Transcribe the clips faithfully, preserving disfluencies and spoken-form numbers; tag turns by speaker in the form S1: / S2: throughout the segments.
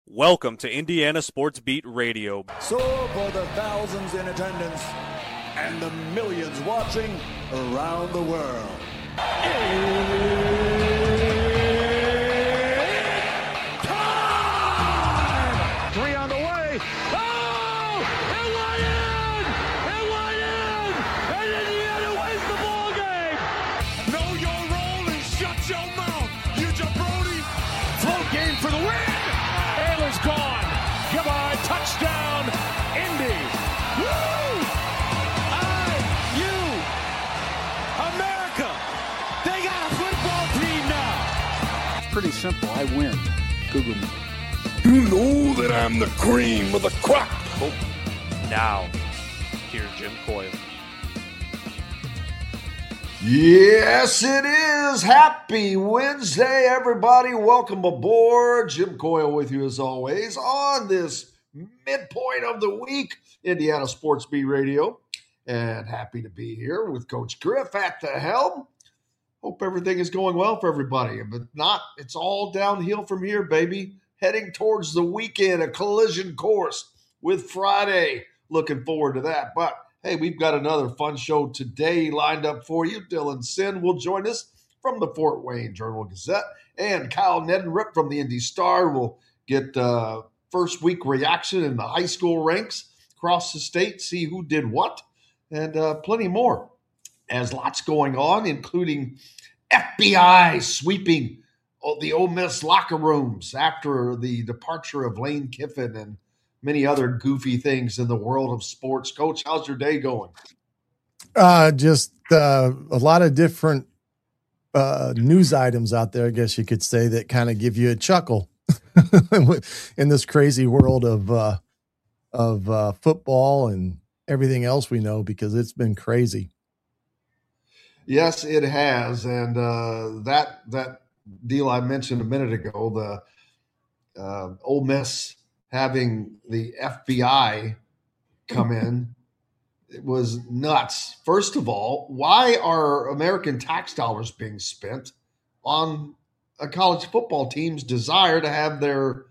S1: Welcome to Indiana Sports Beat Radio.
S2: So for the thousands in attendance and the millions watching around the world. It's time! Three on the way. Oh! It went in! It went in! And Indiana wins the ball game! Know your role and shut your mouth, you jabroni! Float game for the win! Is gone. Goodbye. Touchdown, Indy. Woo! I, you, America. They got a football team now.
S3: It's pretty simple. I win. Google me.
S4: You know that I'm the cream of the crop.
S1: Oh, now, here's Jim Coyle.
S5: Yes, it is. Happy Wednesday, everybody. Welcome aboard. Jim Coyle with you as always on this midpoint of the week, Indiana Sports Beat Radio. And happy to be here with Coach Griff at the helm. Hope everything is going well for everybody. But not, it's all downhill from here, baby. Heading towards the weekend, a collision course with Friday. Looking forward to that. But hey, we've got another fun show today lined up for you. Dylan Sin will join us from the Fort Wayne Journal-Gazette, and Kyle Neddenriep from the Indy Star will get uh, first week reaction in the high school ranks across the state, see who did what, and uh, plenty more. As lots going on, including F B I sweeping the Ole Miss locker rooms after the departure of Lane Kiffin and many other goofy things in the world of sports. Coach, how's your day going?
S6: Uh, just uh, a lot of different uh, news items out there, I guess you could say, that kind of give you a chuckle in this crazy world of uh, of uh, football and everything else we know, because it's been crazy.
S5: Yes, it has, and uh, that that deal I mentioned a minute ago, the uh, Ole Miss having the F B I come in, it was nuts. First of all, why are American tax dollars being spent on a college football team's desire to have their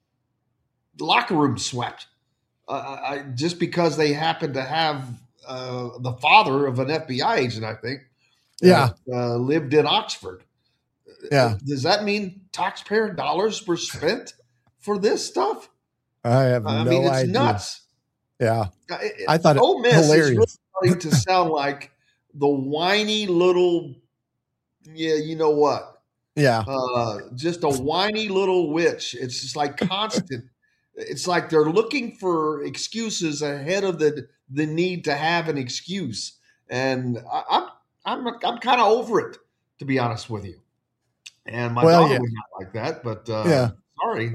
S5: locker room swept? Uh, I, just because they happen to have uh, the father of an F B I agent, I think,
S6: yeah,
S5: uh, lived in Oxford.
S6: Yeah.
S5: Does that mean taxpayer dollars were spent for this stuff?
S6: I have no
S5: I
S6: idea.
S5: mean, it's idea. nuts.
S6: Yeah.
S5: It,
S6: I thought it
S5: Ole Miss
S6: hilarious.
S5: is really starting to sound like the whiny little, yeah, you know what?
S6: Yeah.
S5: Uh, just a whiny little witch. It's just like constant. It's like they're looking for excuses ahead of the the need to have an excuse. And I, I'm I'm I'm kind of over it, to be honest with you. And my
S6: well,
S5: daughter
S6: yeah.
S5: was not like that, but uh,
S6: yeah.
S5: sorry.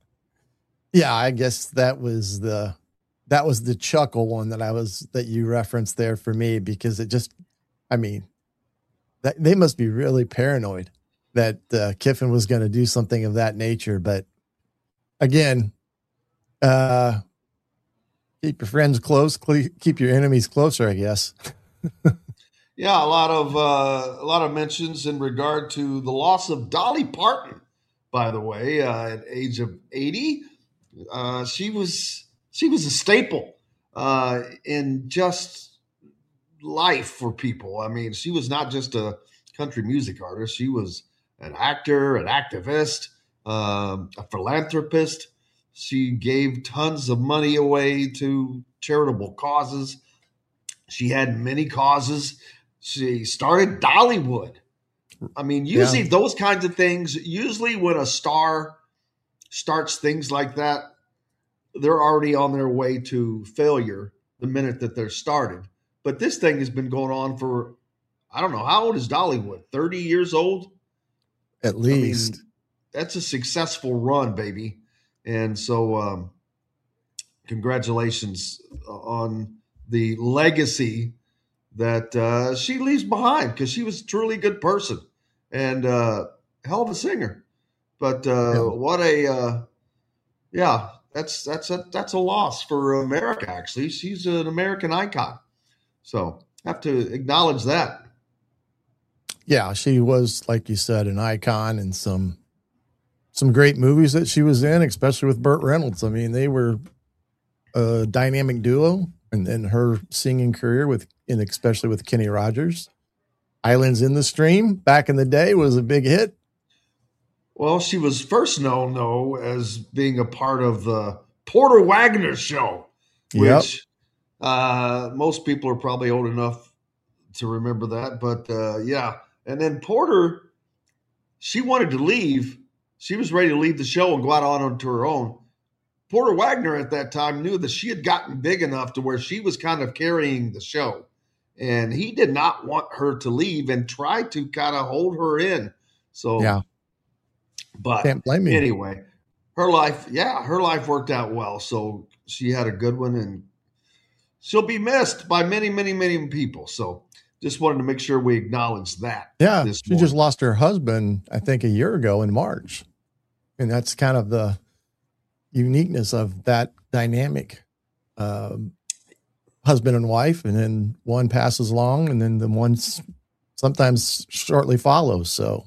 S6: Yeah, I guess that was the that was the chuckle one that I was that you referenced there for me, because it just, I mean, that they must be really paranoid that uh, Kiffin was going to do something of that nature. But again, uh, keep your friends close, keep your enemies closer, I guess.
S5: Yeah, a lot of uh, a lot of mentions in regard to the loss of Dolly Parton, by the way, uh, at age of eighty. Uh, she was she was a staple uh, in just life for people. I mean, she was not just a country music artist. She was an actor, an activist, um, a philanthropist. She gave tons of money away to charitable causes. She had many causes. She started Dollywood. I mean, usually yeah. those kinds of things, usually when a star starts things like that, they're already on their way to failure the minute that they're started. But this thing has been going on for, I don't know, how old is Dollywood? thirty years old?
S6: At least.
S5: I mean, that's a successful run, baby. And so um, congratulations on the legacy that uh, she leaves behind, because she was a truly good person and uh, hell of a singer. But uh, yeah. what a, uh, yeah, that's that's a that's a loss for America. Actually, she's an American icon, so have to acknowledge that.
S6: Yeah, she was, like you said, an icon and some some great movies that she was in, especially with Burt Reynolds. I mean, they were a dynamic duo, and then her singing career with, and especially with Kenny Rogers. Islands in the Stream back in the day was a big hit.
S5: Well, she was first known, though, as being a part of the Porter Wagner Show, which yep. uh, most people are probably old enough to remember that. But, uh, yeah. And then Porter, she wanted to leave. She was ready to leave the show and go out on onto her own. Porter Wagner at that time knew that she had gotten big enough to where she was kind of carrying the show. And he did not want her to leave and tried to kind of hold her in. So,
S6: yeah.
S5: But
S6: can't blame me.
S5: Anyway, her life, yeah, her life worked out well. So she had a good one, and she'll be missed by many, many, many people. So just wanted to make sure we acknowledge that.
S6: Yeah, she
S5: morning.
S6: just lost her husband, I think, a year ago in March. And that's kind of the uniqueness of that dynamic. Um, husband and wife, and then one passes along, and then the one sometimes shortly follows. So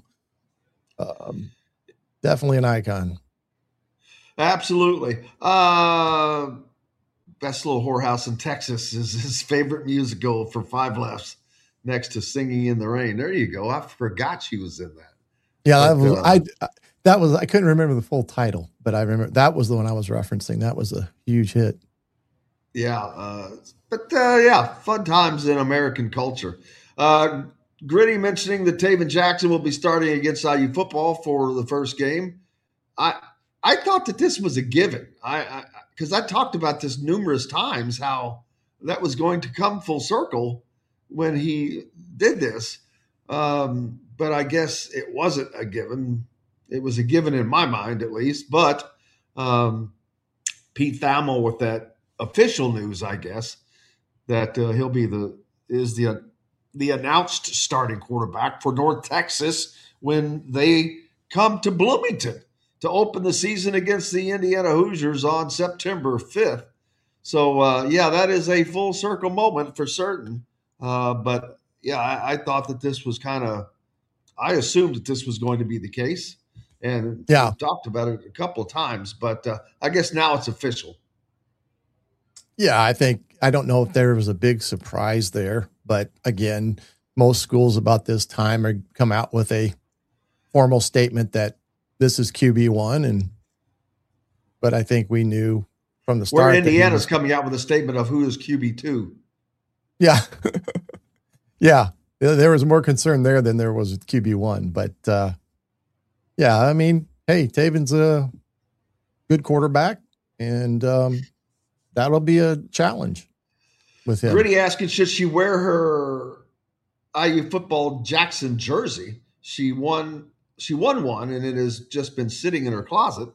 S6: um, definitely an icon.
S5: Absolutely. Uh, Best Little Whorehouse in Texas is his favorite musical for Five Laughs, next to Singing in the Rain. There you go. I forgot she was in that.
S6: Yeah,
S5: but,
S6: that was,
S5: uh,
S6: I, that was, I couldn't remember the full title, but I remember that was the one I was referencing. That was a huge hit.
S5: Yeah. Uh, but uh, yeah, fun times in American culture. Uh, Gritty mentioning that Taven Jackson will be starting against I U football for the first game. I I thought that this was a given. I because I, I talked about this numerous times, how that was going to come full circle when he did this. Um, but I guess it wasn't a given. It was a given in my mind, at least. But um, Pete Thamel with that official news, I guess, that uh, he'll be the is the uh, the announced starting quarterback for North Texas when they come to Bloomington to open the season against the Indiana Hoosiers on September fifth. So, uh, yeah, that is a full circle moment for certain. Uh, but, yeah, I, I thought that this was kind of – I assumed that this was going to be the case. And
S6: yeah.
S5: we've talked about it a couple of times. But uh, I guess now it's official.
S6: Yeah, I think – I don't know if there was a big surprise there. But, again, most schools about this time are come out with a formal statement that this is Q B one. And but I think we knew from the start.
S5: Where Indiana's
S6: was,
S5: coming out with a statement of who is Q B two.
S6: Yeah. yeah. There was more concern there than there was with Q B one. But, uh, yeah, I mean, hey, Taven's a good quarterback, and um, that'll be a challenge with him.
S5: Gritty asking, should she wear her I U football Jackson jersey? She won she won one, and it has just been sitting in her closet.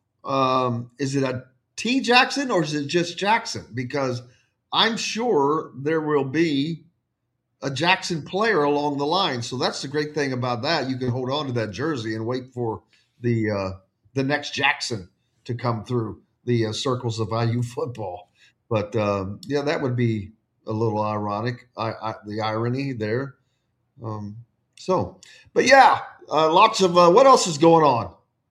S5: Um, is it a T Jackson or is it just Jackson? Because I'm sure there will be a Jackson player along the line. So that's the great thing about that. You can hold on to that jersey and wait for the uh, the next Jackson to come through the uh, circles of I U football. But, um, yeah, that would be a little ironic, I, I, the irony there. Um, so, but, yeah, uh, lots of uh, – what else is going on?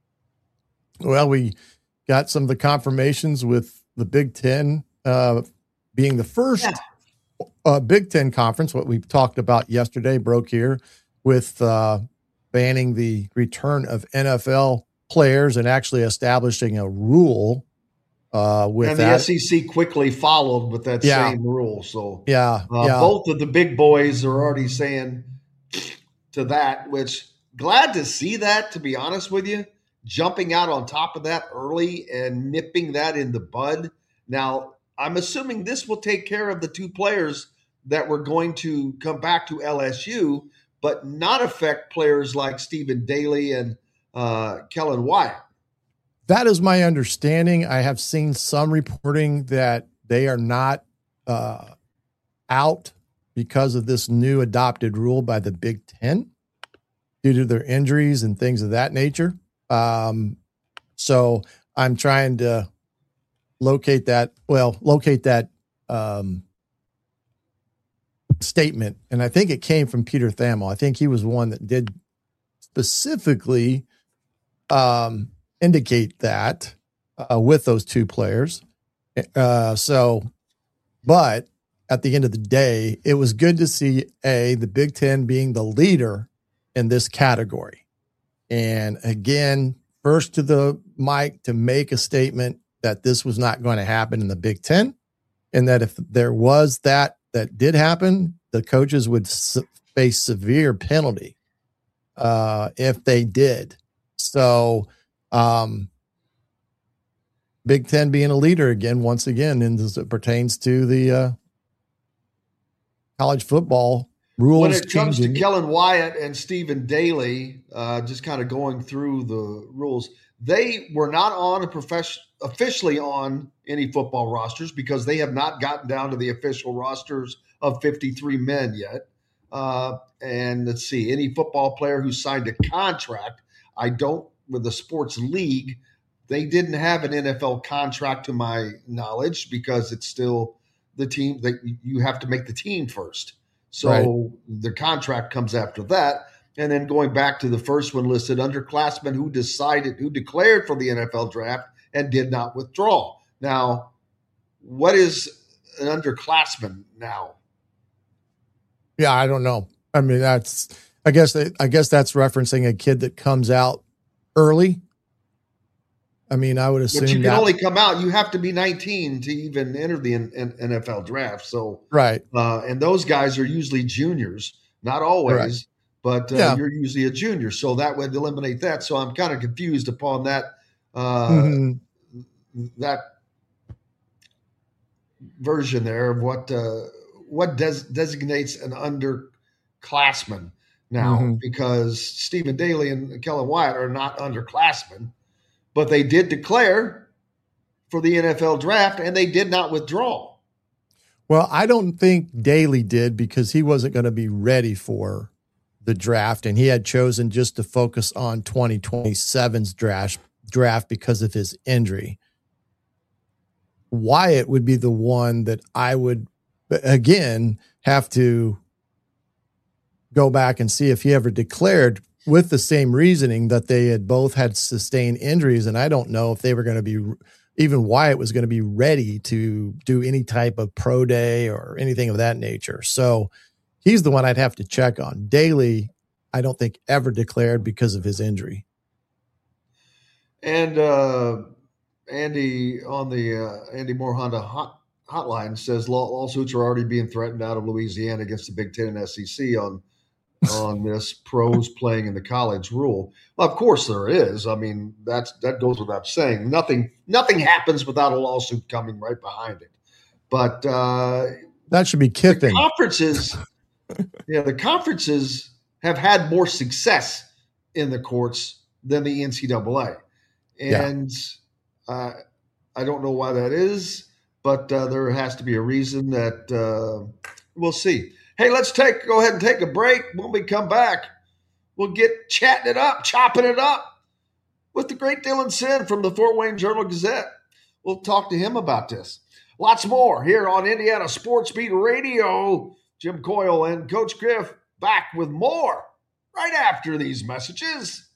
S6: Well, we got some of the confirmations with the Big Ten uh, being the first yeah. uh, Big Ten conference, what we talked about yesterday, broke here, with uh, banning the return of N F L players and actually establishing a rule Uh, with
S5: and the
S6: that.
S5: S E C quickly followed with that
S6: yeah.
S5: same rule. So
S6: yeah,
S5: uh,
S6: yeah,
S5: both of the big boys are already saying to that, which glad to see that, to be honest with you, jumping out on top of that early and nipping that in the bud. Now, I'm assuming this will take care of the two players that were going to come back to L S U, but not affect players like Stephen Daly and uh, Kellen Wyatt.
S6: That is my understanding. I have seen some reporting that they are not uh, out because of this new adopted rule by the Big Ten due to their injuries and things of that nature. Um, so I'm trying to locate that, well, locate that um, statement. And I think it came from Peter Thamel. I think he was one that did specifically um, indicate that uh, with those two players. Uh, so, but at the end of the day, it was good to see a the Big Ten being the leader in this category. And again, first to the mic to make a statement that this was not going to happen in the Big Ten, and that if there was that that did happen, the coaches would se- face severe penalty uh, if they did. So, um, Big Ten being a leader again, once again, and as it pertains to the uh, college football rules.
S5: When it comes
S6: changing.
S5: to Kellen Wyatt and Stephen Daly, uh, just kind of going through the rules, they were not on a profession officially on any football rosters because they have not gotten down to the official rosters of fifty-three men yet. Uh, and let's see, any football player who signed a contract, I don't, with the sports league, they didn't have an N F L contract to my knowledge because it's still the team that you have to make the team first. So right. The contract comes after that. And then going back to the first one listed, underclassmen who decided, who declared for the N F L draft and did not withdraw. Now, what is an underclassman now?
S6: Yeah, I don't know. I mean, that's, I guess, I guess that's referencing a kid that comes out early. I mean, I would assume
S5: but you can
S6: that,
S5: only come out. You have to be nineteen to even enter the N F L draft. So,
S6: right.
S5: Uh, and those guys are usually juniors, not always, right. but uh, yeah. You're usually a junior. So that would eliminate that. So I'm kind of confused upon that, uh, mm-hmm. that version there of what, uh, what des- designates an underclassman now, mm-hmm. because Stephen Daly and Kellen Wyatt are not underclassmen. But they did declare for the N F L draft, and they did not withdraw.
S6: Well, I don't think Daly did because he wasn't going to be ready for the draft, and he had chosen just to focus on twenty twenty-seven's draft, draft because of his injury. Wyatt would be the one that I would, again, have to go back and see if he ever declared with the same reasoning that they had both had sustained injuries. And I don't know if they were going to be, even Wyatt was going to be ready to do any type of pro day or anything of that nature. So he's the one I'd have to check on. Daly, I don't think ever declared because of his injury.
S5: And uh, Andy on the uh, Andy Moore Honda hot, hotline says law, lawsuits are already being threatened out of Louisiana against the Big Ten and S E C on on this pros playing in the college rule. Well, of course there is. I mean, that's that goes without saying. Nothing nothing happens without a lawsuit coming right behind it. But uh,
S6: that should be Kiffin.
S5: The conferences, yeah, the conferences have had more success in the courts than the N C double A, and yeah. uh, I don't know why that is, but uh, there has to be a reason that uh, we'll see. Hey, let's take go ahead and take a break. When we come back, we'll get chatting it up, chopping it up with the great Dylan Sinn from the Fort Wayne Journal-Gazette. We'll talk to him about this. Lots more here on Indiana Sports Beat Radio. Jim Coyle and Coach Griff back with more right after these messages.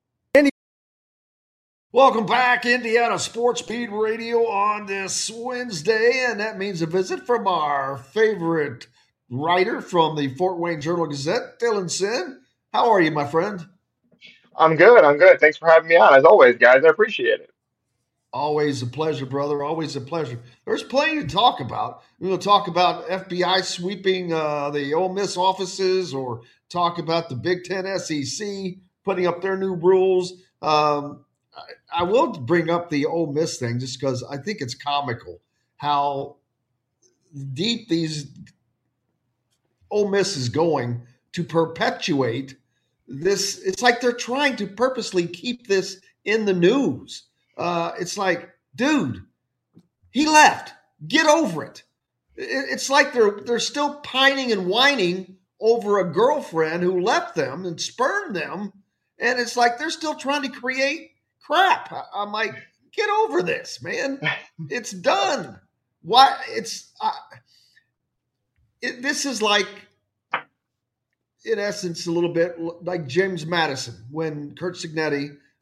S5: Welcome back, Indiana Sports Beat Radio on this Wednesday, and that means a visit from our favorite writer from the Fort Wayne Journal-Gazette, Dylan Sinn. How are you, my friend?
S7: I'm good. I'm good. Thanks for having me on. As always, guys, I appreciate it.
S5: Always a pleasure, brother. Always a pleasure. There's plenty to talk about. We'll talk about F B I sweeping uh, the Ole Miss offices, or talk about the Big Ten S E C putting up their new rules. Um, I, I will bring up the Ole Miss thing just because I think it's comical how deep these Ole Miss is going to perpetuate this. It's like they're trying to purposely keep this in the news. Uh, it's like, dude, he left. Get over it. It's like they're they're still pining and whining over a girlfriend who left them and spurned them, and it's like they're still trying to create crap. I'm like, get over this, man. It's done. Why? It's. Uh, It, this is like, in essence, a little bit like James Madison when Curt Cignetti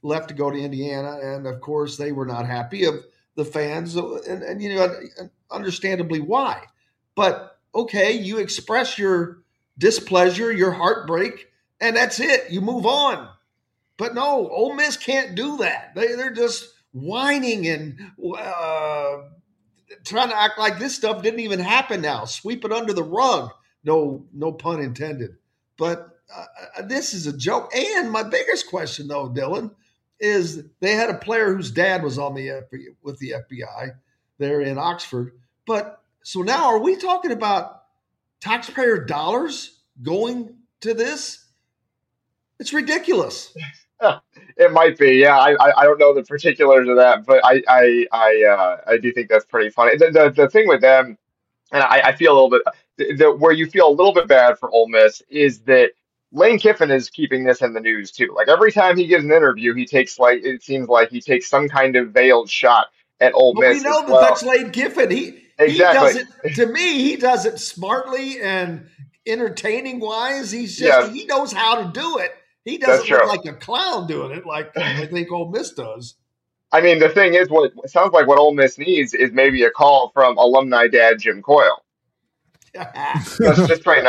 S5: left to go to Indiana, and of course they were not happy of the fans, and, and you know, understandably why. But okay, you express your displeasure, your heartbreak, and that's it. You move on. But no, Ole Miss can't do that. They, they're just whining and uh, trying to act like this stuff didn't even happen now. Sweep it under the rug. No, no pun intended. But uh, this is a joke. And my biggest question, though, Dylan, is they had a player whose dad was on the F B I, with the F B I there in Oxford. But so now are we talking about taxpayer dollars going to this? It's ridiculous.
S7: It might be, yeah. I, I I don't know the particulars of that, but I I I uh, I do think that's pretty funny. The the, the thing with them, and I, I feel a little bit the, the, where you feel a little bit bad for Ole Miss is that Lane Kiffin is keeping this in the news too. Like every time he gives an interview, he takes like it seems like he takes some kind of veiled shot at Ole
S5: But
S7: Miss.
S5: we know
S7: as
S5: that
S7: well.
S5: that's Lane Kiffin. He
S7: Exactly.
S5: he does it to me. He does it smartly and entertaining wise. He's just
S7: Yeah.
S5: he knows how to do it. He
S7: That's
S5: doesn't look
S7: true.
S5: like a clown doing it like I think Ole Miss does.
S7: I mean, the thing is, what it sounds like what Ole Miss needs is maybe a call from alumni dad Jim Coyle. Let's just train him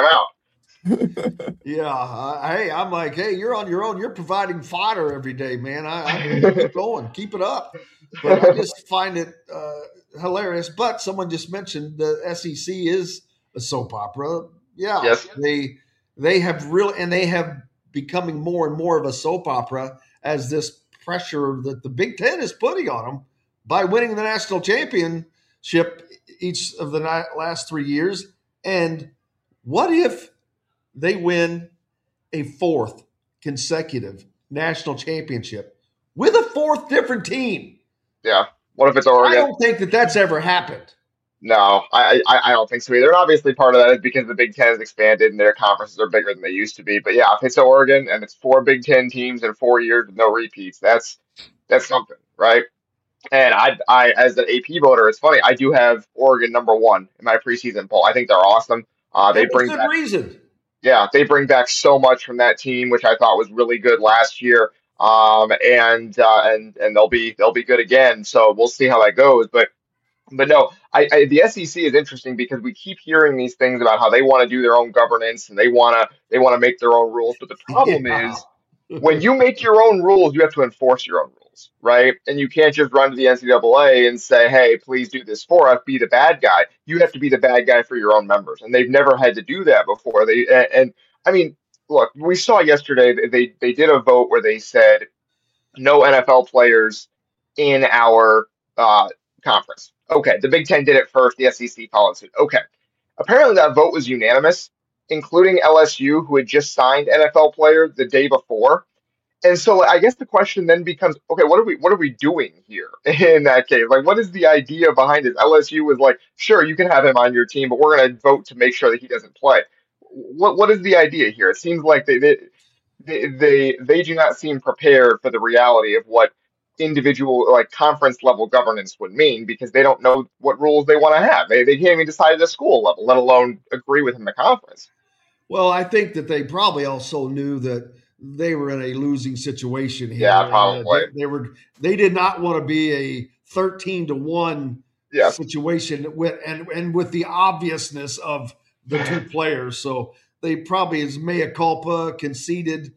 S7: out.
S5: Yeah. Uh, hey, I'm like, hey, you're on your own. You're providing fodder every day, man. I, I keep going, keep it up. But I just find it uh, hilarious. But someone just mentioned the S E C is a soap opera. Yeah.
S7: Yes.
S5: They they have really, and they have becoming more and more of a soap opera as this pressure that the Big Ten is putting on them by winning the national championship each of the ni- last three years. And what if they win a fourth consecutive national championship with a fourth different team?
S7: Yeah. What if it's
S5: I
S7: Oregon?
S5: don't think that that's ever happened.
S7: No, I, I I don't think so either. And obviously, part of that is because the Big Ten has expanded and their conferences are bigger than they used to be. But yeah, if it's Oregon and it's four Big Ten teams in four years with no repeats, that's that's something, right? And I, I as an A P voter, it's funny. I do have Oregon number one in my preseason poll. I think they're awesome. Uh, they
S5: That was
S7: bring
S5: good
S7: back,
S5: reason.
S7: yeah, they bring back so much from that team, which I thought was really good last year. Um, and uh, and and they'll be they'll be good again. So we'll see how that goes. But but no, I, I the S E C is interesting because we keep hearing these things about how they want to do their own governance and they want to they want to make their own rules. But the problem
S5: Yeah.
S7: is when you make your own rules, you have to enforce your own rules, right? And you can't just run to the N C double A and say, "Hey, please do this for us." Be the bad guy. You have to be the bad guy for your own members, and they've never had to do that before. They and, and I mean, look, we saw yesterday that they they did a vote where they said no N F L players in our uh, conference. Okay, the Big Ten did it first. The S E C followed suit. Okay, apparently that vote was unanimous, including L S U, who had just signed N F L player the day before. And so I guess the question then becomes, okay, what are we what are we doing here in that case? Like, what is the idea behind it? L S U was like, sure, you can have him on your team, but we're going to vote to make sure that he doesn't play. What what is the idea here? It seems like they they they they, they do not seem prepared for the reality of what individual like conference level governance would mean because they don't know what rules they want to have. They they can't even decide at the school level, let alone agree with in the conference.
S5: Well, I think that they probably also knew that they were in a losing situation here.
S7: Yeah,
S5: Uh,
S7: probably.
S5: they, they were. They did not want to be a thirteen to one
S7: Yeah.
S5: situation with and and with the obviousness of the two players. So they probably is mea culpa, conceded,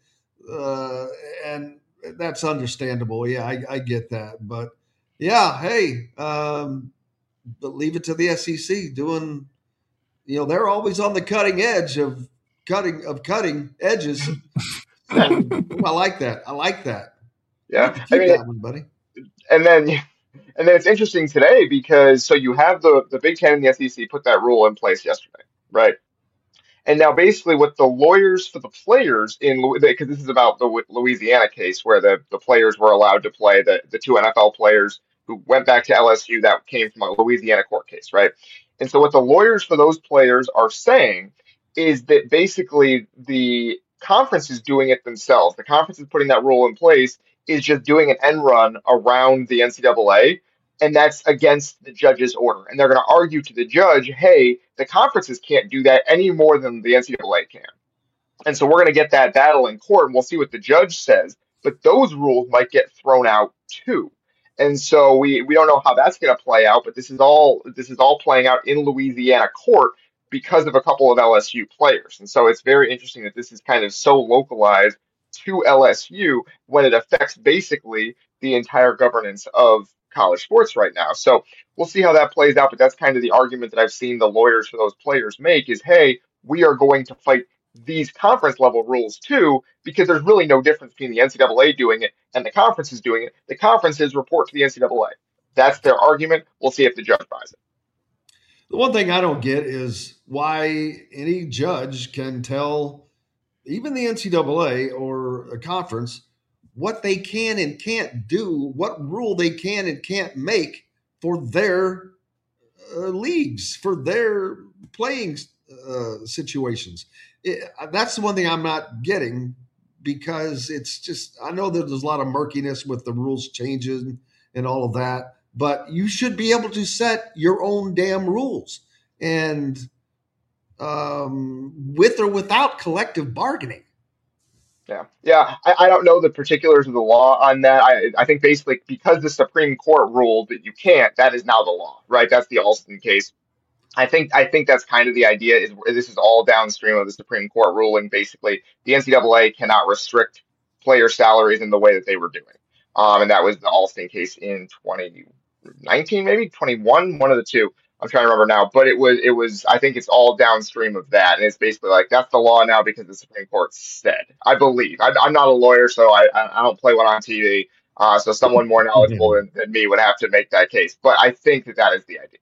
S5: uh, and that's understandable. Yeah, I, I get that. But yeah, hey, um, but leave it to the S E C doing. You know, they're always on the cutting edge of cutting of cutting edges. So, I like that. I like that. You
S7: Yeah.
S5: can
S7: I
S5: keep
S7: mean,
S5: that one, buddy.
S7: and then and then it's interesting today because so you have the the Big Ten and the S E C put that rule in place yesterday, right? And now basically what the lawyers for the players in because this is about the Louisiana case where the the players were allowed to play the the two N F L players who went back to L S U that came from a Louisiana court case, right? And so what the lawyers for those players are saying is that basically the conference is doing it themselves. The conference is putting that rule in place, is just doing an end run around the N C double A, and that's against the judge's order. And they're going to argue to the judge, hey, the conferences can't do that any more than the N C double A can. And so we're going to get that battle in court, and we'll see what the judge says. but those rules might get thrown out too. And so we we don't know how that's going to play out, but this is all this is all playing out in Louisiana court because of a couple of L S U players. And so it's very interesting that this is kind of so localized to L S U when it affects basically the entire governance of college sports right now. So we'll see how that plays out, but that's kind of the argument that I've seen the lawyers for those players make is, hey, we are going to fight these conference level rules too, because there's really no difference between the N C double A doing it and the conferences doing it. The conferences report to the N C double A. That's their argument. We'll see if the judge buys it.
S5: The one thing I don't get is why any judge can tell even the N C double A or a conference what they can and can't do, what rule they can and can't make for their uh, leagues, for their playing uh, situations. It, that's the one thing I'm not getting, because it's just, I know that there's a lot of murkiness with the rules changing and all of that, but you should be able to set your own damn rules, and um, with or without collective bargaining.
S7: Yeah, yeah. I, I don't know the particulars of the law on that. I I think basically because the Supreme Court ruled that you can't, that is now the law, right? That's the Alston case. I think I think that's kind of the idea. Is this is all downstream of the Supreme Court ruling. Basically, the N C double A cannot restrict player salaries in the way that they were doing, um, and that was the Alston case in twenty nineteen, maybe twenty-one, one of the two. I'm trying to remember now, but it was it was I think it's all downstream of that, and it's basically like that's the law now because the Supreme Court said. I believe I, I'm not a lawyer, so I I don't play one on T V. Uh, so someone more knowledgeable than, than me would have to make that case. But I think that that is the idea.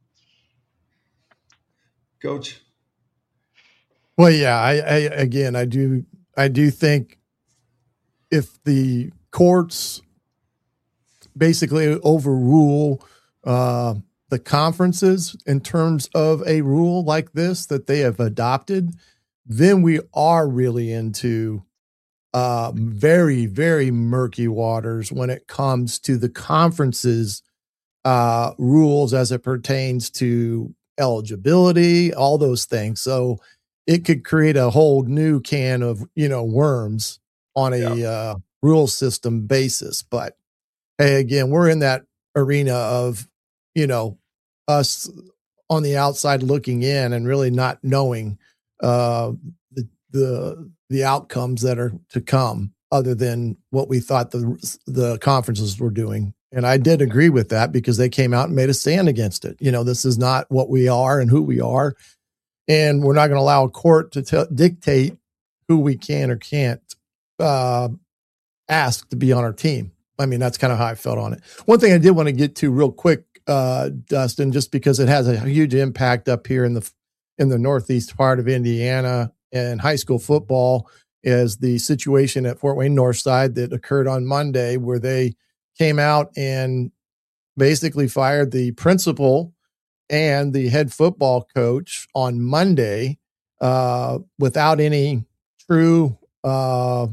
S5: Coach.
S6: Well, yeah, I, I again, I do, I do think if the courts basically overrule uh, the conferences in terms of a rule like this that they have adopted, then we are really into uh, very, very murky waters when it comes to the conferences uh, rules as it pertains to eligibility, all those things. So it could create a whole new can of, you know, worms on a yeah. uh, rule system basis. But hey, again, we're in that arena of, you know, us on the outside looking in and really not knowing uh, the, the, the outcomes that are to come other than what we thought the, the conferences were doing. And I did agree with that because they came out and made a stand against it. You know, this is not what we are and who we are. And we're not going to allow a court to t- dictate who we can or can't uh, ask to be on our team. I mean, that's kind of how I felt on it. One thing I did want to get to real quick, uh, Dustin, just because it has a huge impact up here in the in the northeast part of Indiana and high school football, is the situation at Fort Wayne Northside that occurred on Monday, where they came out and basically fired the principal and the head football coach on Monday uh, without any true uh,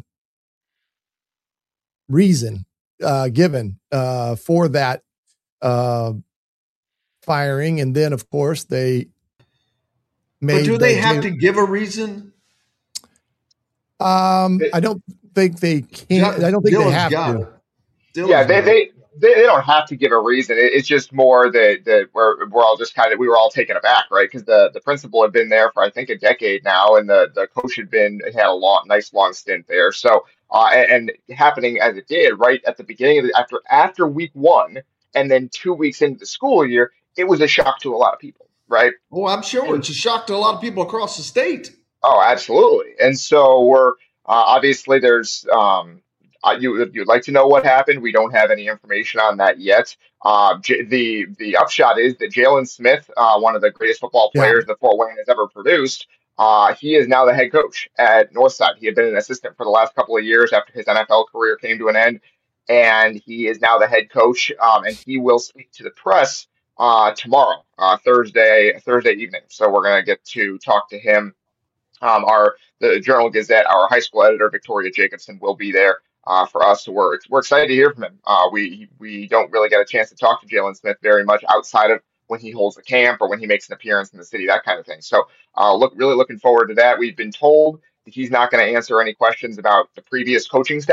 S6: reason uh, given uh, for that uh, firing. And then, of course, they made.
S5: But do they have to give a reason?
S6: Um, I don't think they can. I don't think they have to.
S7: Yeah, they, they they they don't have to give a reason. It, it's just more that that we're we're all just kind of we were all taken aback, right? Because the the principal had been there for I think a decade now, and the the coach had been had a long, nice long stint there. So uh, and, and happening as it did right at the beginning of the after after week one, and then two weeks into the school year, it was a shock to a lot of people, right?
S5: Oh, I'm sure
S7: and,
S5: it's a shock to a lot of people across the state.
S7: Oh, absolutely. And so we're uh, obviously there's. Um, Uh, you, you'd like to know what happened. We don't have any information on that yet. Uh, J- the the upshot is that Jalen Smith, uh, one of the greatest football players yeah. that Fort Wayne has ever produced, uh, he is now the head coach at Northside. He had been an assistant for the last couple of years after his N F L career came to an end, and he is now the head coach. Um, and he will speak to the press uh, tomorrow, uh, Thursday Thursday evening. So we're gonna get to talk to him. Um, our the Journal Gazette, our high school editor Victoria Jacobson will be there. Uh, for us, so we're we're excited to hear from him. Uh, we we don't really get a chance to talk to Jalen Smith very much outside of when he holds a camp or when he makes an appearance in the city, that kind of thing. So, uh, look really looking forward to that. We've been told that he's not going to answer any questions about the previous coaching staff.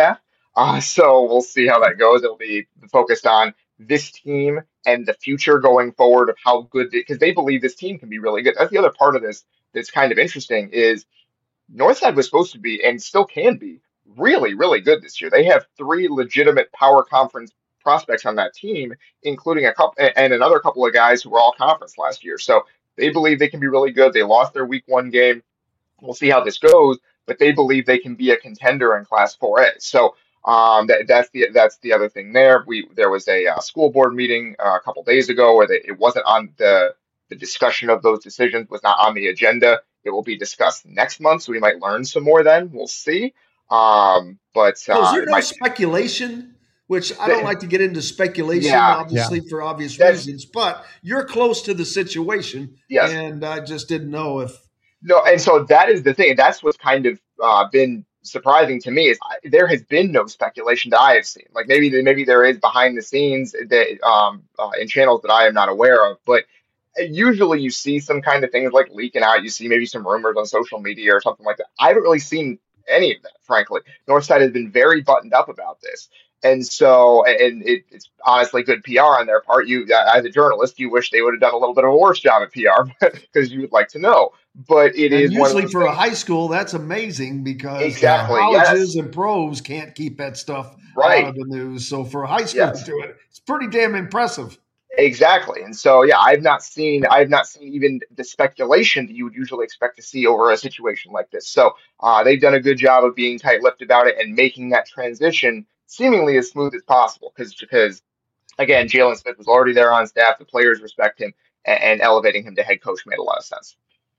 S7: Uh, so we'll see how that goes. It'll be focused on this team and the future going forward of how good, because they believe this team can be really good. That's the other part of this that's kind of interesting is Northside was supposed to be and still can be really, really good this year. They have three legitimate power conference prospects on that team, including a couple and another couple of guys who were all conference last year. So they believe they can be really good. They lost their week one game. We'll see how this goes, but they believe they can be a contender in Class four A. So um, that, that's the that's the other thing there. We there was a uh, school board meeting uh, a couple days ago where they, it wasn't on the the discussion of those decisions was not on the agenda. It will be discussed next month, so we might learn some more then. We'll see. Um, but uh,
S5: so is there no
S7: might,
S5: speculation? Which I don't like to get into speculation,
S7: yeah,
S5: obviously
S6: yeah.
S5: for obvious
S7: That's,
S5: reasons. But you're close to the situation,
S7: yes.
S5: and I just didn't know if.
S7: No, and so that is the thing. That's what's kind of uh, been surprising to me is I, there has been no speculation that I have seen. Like maybe maybe there is behind the scenes that um, uh, in channels that I am not aware of, but usually you see some kind of things like leaking out. You see maybe some rumors on social media or something like that. I haven't really seen any of that, frankly. Northside has been very buttoned up about this. And so, and it, it's honestly good P R on their part. You, as a journalist, you wish they would have done a little bit of a worse job at P R because you would like to know. But it
S5: and
S7: is
S5: usually
S7: one
S5: for
S7: things.
S5: a high school, that's amazing because
S7: exactly
S5: colleges
S7: yes.
S5: and pros can't keep that stuff
S7: right.
S5: out of the news. So for a high school
S7: yes.
S5: to do it, it's pretty damn impressive.
S7: Exactly. And so, yeah, I've not seen, I've not seen even the speculation that you would usually expect to see over a situation like this. So uh, they've done a good job of being tight-lipped about it and making that transition seemingly as smooth as possible. Because, because again, Jalen Smith was already there on staff. The players respect him, and, and elevating him to head coach made a lot of sense.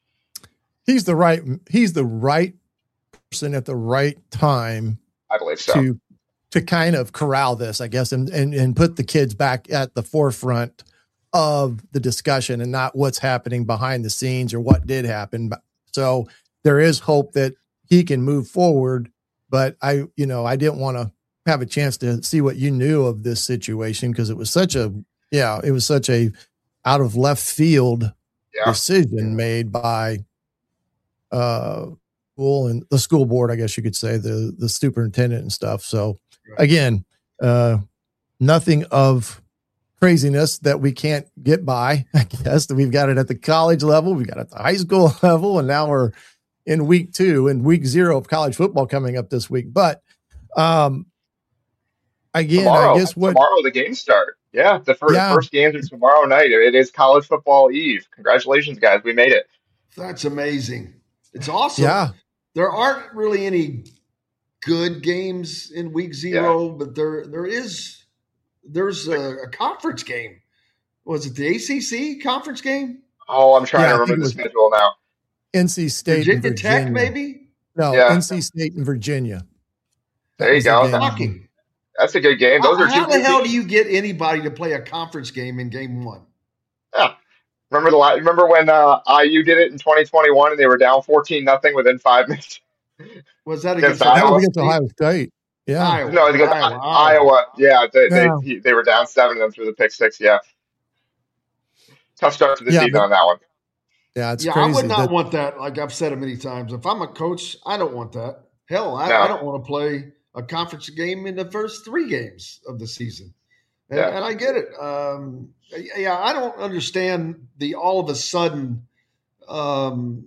S6: He's the right, he's the right person at the right time.
S7: I believe so.
S6: To, to kind of corral this, I guess, and, and, and put the kids back at the forefront of the discussion and not what's happening behind the scenes or what did happen. So there is hope that he can move forward, but I, you know, I didn't want to have a chance to see what you knew of this situation because it was such a, yeah, it was such a out of left field
S7: yeah.
S6: decision made by uh, school and the school board, I guess you could say, the the superintendent and stuff. So again, uh, nothing of craziness that we can't get by. I guess we've got it at the college level, we've got it at the high school level, and now we're in week two and week zero of college football coming up this week. But um, again,
S7: tomorrow,
S6: I guess what
S7: tomorrow the games start. Yeah, the first
S6: yeah.
S7: first games are tomorrow night. It is college football eve. Congratulations, guys! We made it.
S5: That's amazing. It's awesome.
S6: Yeah,
S5: there aren't really any good games in week zero,
S7: yeah.
S5: but there there is there's a, a conference game. Was it the A C C conference game?
S7: Oh, I'm trying
S6: yeah,
S7: to remember the schedule now.
S6: N C State,
S5: Virginia,
S6: and Virginia.
S5: Tech, maybe.
S6: No,
S7: yeah.
S6: N C State and Virginia. That
S7: there you go.
S5: The
S7: That's a good game. Those
S5: how,
S7: are two.
S5: How the hell games. do you get anybody to play a conference game in game one?
S7: Yeah. Remember the remember when uh, I U did it in twenty twenty-one and they were down fourteen nothing within five minutes.
S5: Was that against,
S7: against Iowa?
S6: That was against Ohio State. Yeah.
S5: Iowa.
S7: No, it was against
S5: Iowa.
S7: Iowa. Iowa. Yeah, they,
S6: yeah.
S7: They, they were down seven of them through the pick six. Yeah. Tough start to the
S6: yeah,
S7: season
S6: but,
S7: on that one.
S6: Yeah, it's
S5: yeah,
S6: crazy.
S5: I would not
S6: that,
S5: want that. Like I've said it many times. If I'm a coach, I don't want that. Hell, I,
S7: no.
S5: I don't want to play a conference game in the first three games of the season. And,
S7: yeah.
S5: and I get it. Um, yeah, I don't understand the all of a sudden um,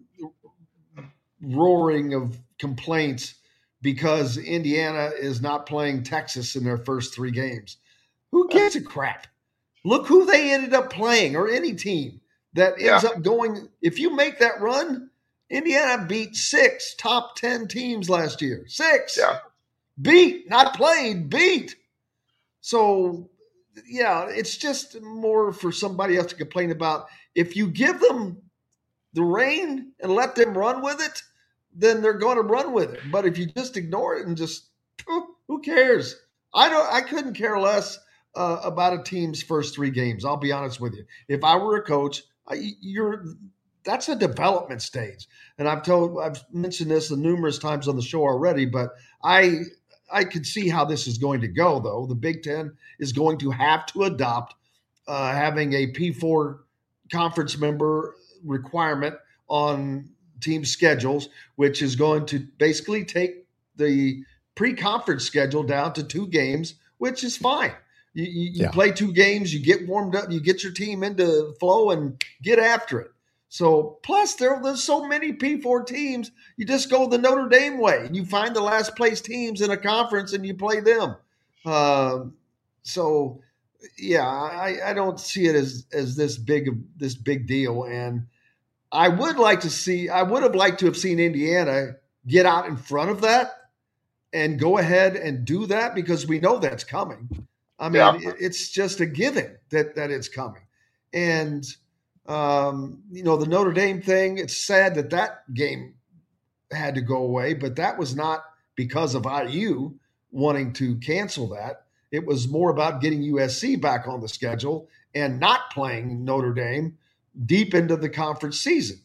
S5: roaring of complaints because Indiana is not playing Texas in their first three games. Who gives a crap? Look who they ended up playing, or any team that ends
S7: yeah.
S5: up going. If you make that run, Indiana beat six top ten teams last year. Six.
S7: Yeah.
S5: Beat, not played, beat. So, yeah, it's just more for somebody else to complain about. If you give them the rein and let them run with it, then they're going to run with it. But if you just ignore it and just, who cares? I don't. I couldn't care less uh, about a team's first three games. I'll be honest with you. If I were a coach, I, you're that's a development stage. And I've told, I've mentioned this numerous times on the show already. But I, I could see how this is going to go. Though the Big Ten is going to have to adopt uh, having a P four conference member requirement on team schedules, which is going to basically take the pre-conference schedule down to two games, which is fine. You, you, you
S6: Yeah.
S5: play two games, you get warmed up, you get your team into flow and get after it. So plus there, there's so many P four teams, you just go the Notre Dame way and you find the last place teams in a conference and you play them. Uh, so yeah, I, I don't see it as, as this big, this big deal. And I would like to see, I would have liked to have seen Indiana get out in front of that and go ahead and do that because we know that's coming. I mean,
S7: Yeah.
S5: it, it's just a given that, that it's coming. And, um, you know, the Notre Dame thing, it's sad that that game had to go away, but that was not because of I U wanting to cancel that. It was more about getting U S C back on the schedule and not playing Notre Dame deep into the conference season.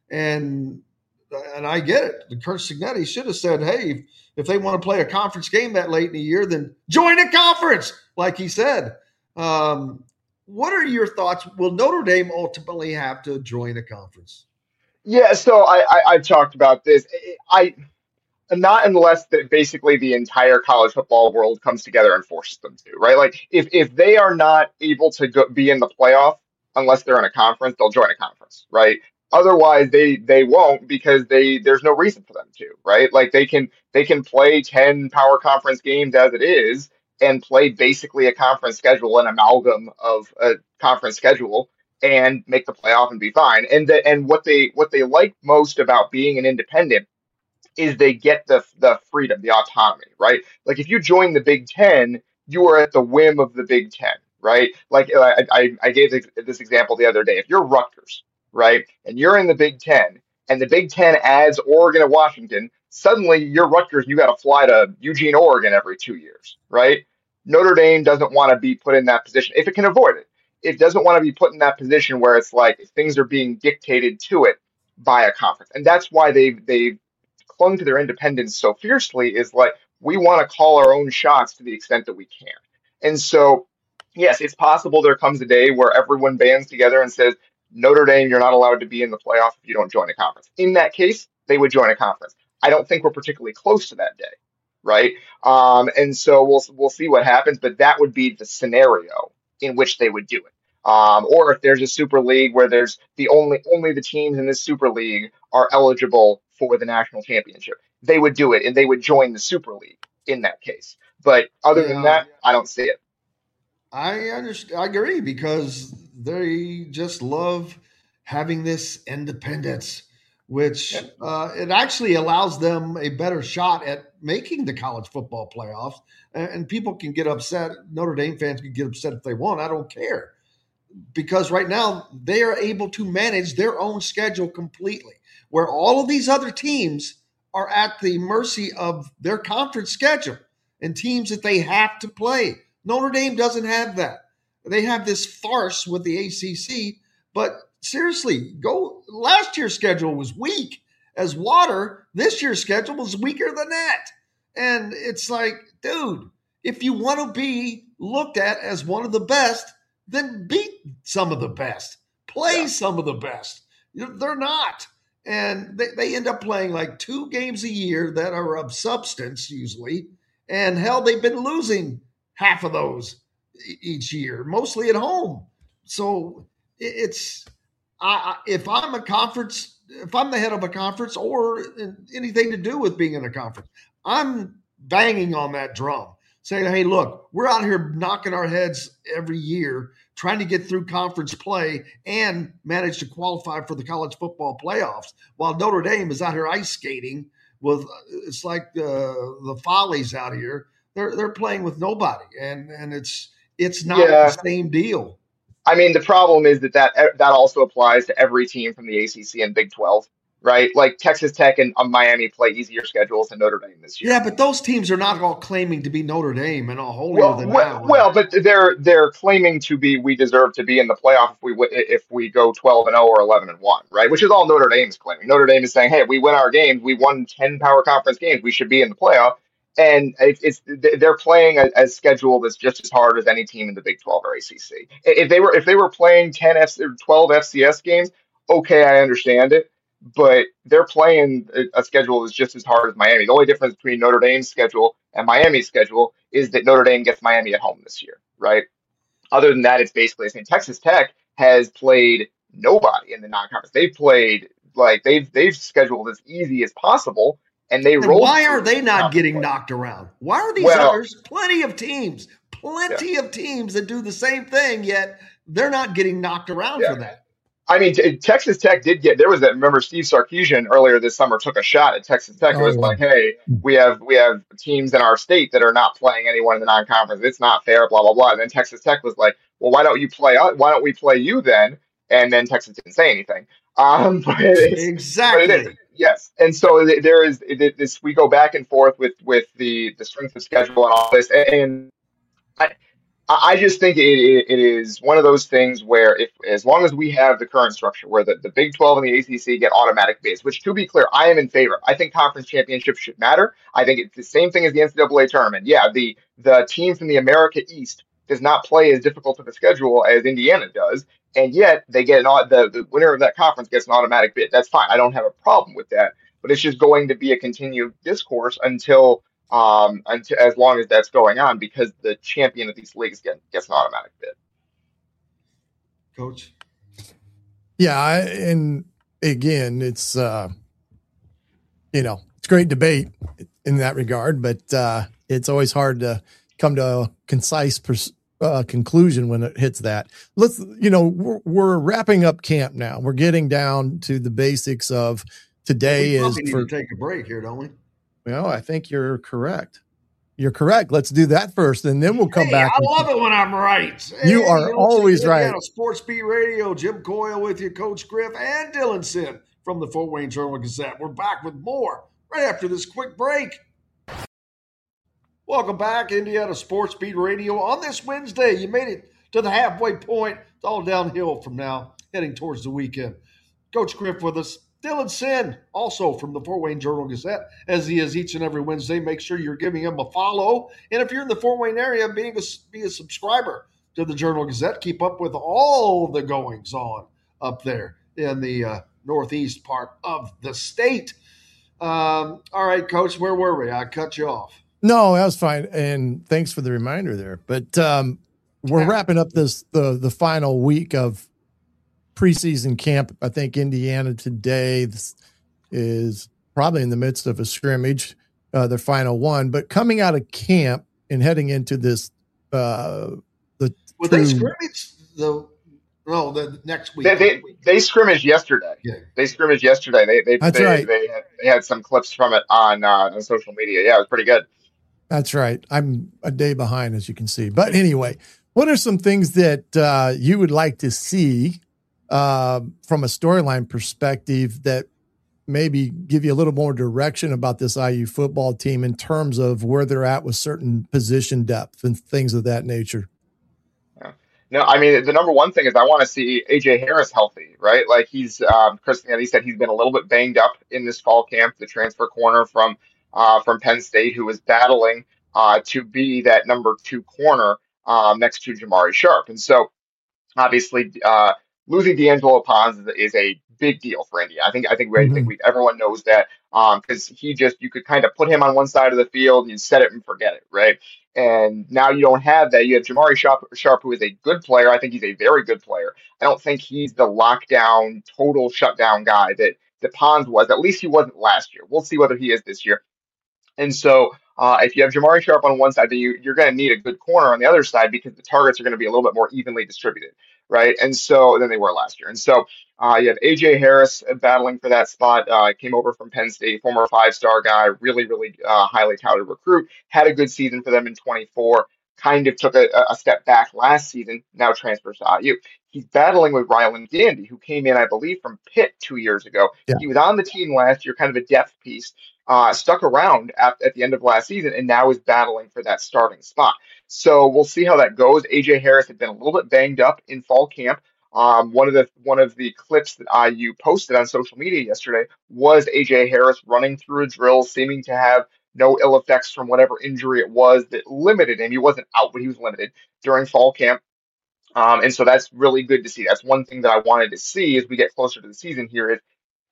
S5: And and I get it. The Curt Cignetti should have said, hey, if they want to play a conference game that late in the year, then join a conference, like he said. Um, what are your thoughts? Will Notre Dame ultimately have to join a conference?
S7: Yeah, so I, I I've talked about this. I not unless that basically the entire college football world comes together and forces them to, right? Like if if they are not able to go, be in the playoff unless they're in a conference, they'll join a conference, right? Otherwise, they they won't because they there's no reason for them to, right? Like they can they can play ten power conference games as it is and play basically a conference schedule, an amalgam of a conference schedule, and make the playoff and be fine. And the, and what they what they like most about being an independent is they get the the freedom, the autonomy, right? Like if you join the Big Ten, you are at the whim of the Big Ten, right? Like I I, I gave this, this example the other day. If you're Rutgers, right, and you're in the Big Ten, and the Big Ten adds Oregon and Washington, suddenly you're Rutgers, you got to fly to Eugene, Oregon every two years, right? Notre Dame doesn't want to be put in that position if it can avoid it. It doesn't want to be put in that position where it's like things are being dictated to it by a conference, and that's why they they clung to their independence so fiercely. Is like we want to call our own shots to the extent that we can. And so, yes, it's possible there comes a day where everyone bands together and says, Notre Dame, you're not allowed to be in the playoff if you don't join a conference. In that case, they would join a conference. I don't think we're particularly close to that day, right? Um, and so we'll we'll see what happens, but that would be the scenario in which they would do it. Um, or if there's a super league where there's the only only the teams in this super league are eligible for the national championship, they would do it and they would join the super league in that case. But other
S5: Yeah.
S7: than that, I don't see it.
S5: I understand. I agree because they just love having this independence, which uh, it actually allows them a better shot at making the college football playoffs. And, and people can get upset. Notre Dame fans can get upset if they want. I don't care because right now they are able to manage their own schedule completely, where all of these other teams are at the mercy of their conference schedule and teams that they have to play. Notre Dame doesn't have that. They have this farce with the A C C, but seriously, go. Last year's schedule was weak as water. This year's schedule was weaker than that. And it's like, dude, if you want to be looked at as one of the best, then beat some of the best. Play
S7: Yeah.
S5: some of the best. You know, they're not. And they, they end up playing like two games a year that are of substance usually. And hell, they've been losing half of those e- each year, mostly at home. So it- it's I, I- if I'm a conference, if I'm the head of a conference or in- anything to do with being in a conference, I'm banging on that drum, saying, "Hey, look, we're out here knocking our heads every year, trying to get through conference play and manage to qualify for the college football playoffs, while Notre Dame is out here ice skating with it's like the the Follies out here." They're they're playing with nobody, and and it's it's not
S7: Yeah.
S5: the same deal.
S7: I mean, the problem is that, that that also applies to every team from the A C C and Big twelve, right? Like Texas Tech and uh, Miami play easier schedules than Notre Dame this year.
S5: Yeah, but those teams are not all claiming to be Notre Dame and all holier
S7: Well,
S5: than
S7: well,
S5: thou.
S7: well, but they're they're claiming to be we deserve to be in the playoff if we wi- if we go twelve and oh or eleven and one, right? Which is all Notre Dame's claiming. Notre Dame is saying, "Hey, we win our games, we won ten power conference games, we should be in the playoff." And it's, it's they're playing a, a schedule that's just as hard as any team in the Big twelve or A C C. If they were if they were playing ten F, twelve F C S games, okay, I understand it. but they're playing a, a schedule that's just as hard as Miami. The only difference between Notre Dame's schedule and Miami's schedule is that Notre Dame gets Miami at home this year, right? Other than that, it's basically the same. Texas Tech has played nobody in the non-conference. They've played like they've they've scheduled as easy as possible, and they
S5: And
S7: rolled.
S5: why are they not getting
S7: play.
S5: knocked around? Why are these
S7: Well,
S5: others? Plenty of teams, plenty yeah. of teams that do the same thing, yet they're not getting knocked around
S7: yeah.
S5: for that.
S7: I mean, t- Texas Tech did get there was that. Remember, Steve Sarkisian earlier this summer took a shot at Texas Tech. It was
S6: Oh,
S7: like,
S6: yeah.
S7: hey, we have we have teams in our state that are not playing anyone in the non-conference. It's not fair, blah blah blah. And then Texas Tech was like, well, why don't you play us? Why don't we play you then? And then Texas didn't say anything. Um, but it's,
S5: Exactly.
S7: but it is, yes. And so th- there is it, this. We go back and forth with with the the strength of schedule and all this, and I. I just think it, it, it is one of those things where if as long as we have the current structure where the, the Big twelve and the A C C get automatic bids, which to be clear, I am in favor. I think conference championships should matter. I think it's the same thing as the N C double A tournament. Yeah, the the team from the America East does not play as difficult of a schedule as Indiana does, and yet they get an au- the, the winner of that conference gets an automatic bid. That's fine. I don't have a problem with that, but it's just going to be a continued discourse until um until as long as that's going on, because the champion of these leagues get, gets an automatic bid.
S5: Coach.
S6: Yeah, I, and again, it's uh, you know, it's great debate in that regard, but uh, it's always hard to come to a concise pers- uh, conclusion when it hits that. Let's, you know, we're, we're wrapping up camp now. We're getting down to the basics of today.
S5: We
S6: is
S5: need
S6: for
S5: to take a break here, don't we?
S6: Well, I think you're correct. You're correct. Let's do that first, and then we'll come
S5: hey,
S6: back.
S5: I love it when I'm right.
S6: You
S5: hey,
S6: are always right.
S5: Yeah, Sports Beat Radio, Jim Coyle with you, Coach Griff, and Dylan Sin from the Fort Wayne Journal-Gazette. We're back with more right after this quick break. Welcome back, Indiana Sports Beat Radio. On this Wednesday, you made it to the halfway point. It's all downhill from now, heading towards the weekend. Coach Griff with us. Dylan Sin, also from the Fort Wayne Journal-Gazette, as he is each and every Wednesday. Make sure you're giving him a follow. And if you're in the Fort Wayne area, being a, be a subscriber to the Journal-Gazette. Keep up with all the goings-on up there in the uh, northeast part of the state. Um, all right, Coach, where were we? I cut you off.
S6: No, that was fine. And thanks for the reminder there. But um, we're wrapping up this the the final week of preseason camp. I think Indiana today is probably in the midst of a scrimmage, uh, their final one. But coming out of camp and heading into this, uh, the
S5: Well,
S6: true,
S5: they scrimmage the no the next week.
S7: They they, they scrimmaged yesterday.
S5: Yeah.
S7: They scrimmaged yesterday. They they
S6: That's
S7: they,
S6: right.
S7: they, had, they had some clips from it on uh, on social media. Yeah, it was pretty good.
S6: That's right. I'm a day behind, as you can see. But anyway, what are some things that uh, you would like to see uh, from a storyline perspective that maybe give you a little more direction about this I U football team in terms of where they're at with certain position depth and things of that nature?
S7: Yeah. No, I mean, the number one thing is I want to see A J Harris healthy, right? Like he's, um, Chris, he said he's been a little bit banged up in this fall camp, the transfer corner from uh, from Penn State, who was battling uh, to be that number two corner um, next to Jamari Sharp. And so obviously uh, losing D'Angelo Pons is, is a big deal for India. I think I think we
S6: Mm-hmm.
S7: I think we everyone knows that because um, he just you could kind of put him on one side of the field and you set it and forget it, right? And now you don't have that. You have Jamari Sharp, Sharp, who is a good player. I think he's a very good player. I don't think he's the lockdown, total shutdown guy that that Pons was. At least he wasn't last year. We'll see whether he is this year. And so uh, if you have Jamari Sharp on one side, then you, you're going to need a good corner on the other side because the targets are going to be a little bit more evenly distributed, right? And so than they were last year. And so uh, you have A J Harris battling for that spot. Uh, came over from Penn State, former five-star guy, really, really uh, highly touted recruit. Had a good season for them in twenty-four. Kind of took a, a step back last season. Now transfers to I U. He's battling with Rylan Gandy, who came in, I believe, from Pitt two years ago.
S6: Yeah.
S7: He was on the team last year, kind of a depth piece. Uh, stuck around at, at the end of last season and now is battling for that starting spot. So we'll see how that goes. A J Harris had been a little bit banged up in fall camp. Um, one of the one of the clips that I U posted on social media yesterday was A J Harris running through a drill, seeming to have no ill effects from whatever injury it was that limited him. He wasn't out, but he was limited during fall camp. Um, and so that's really good to see. That's one thing that I wanted to see as we get closer to the season here is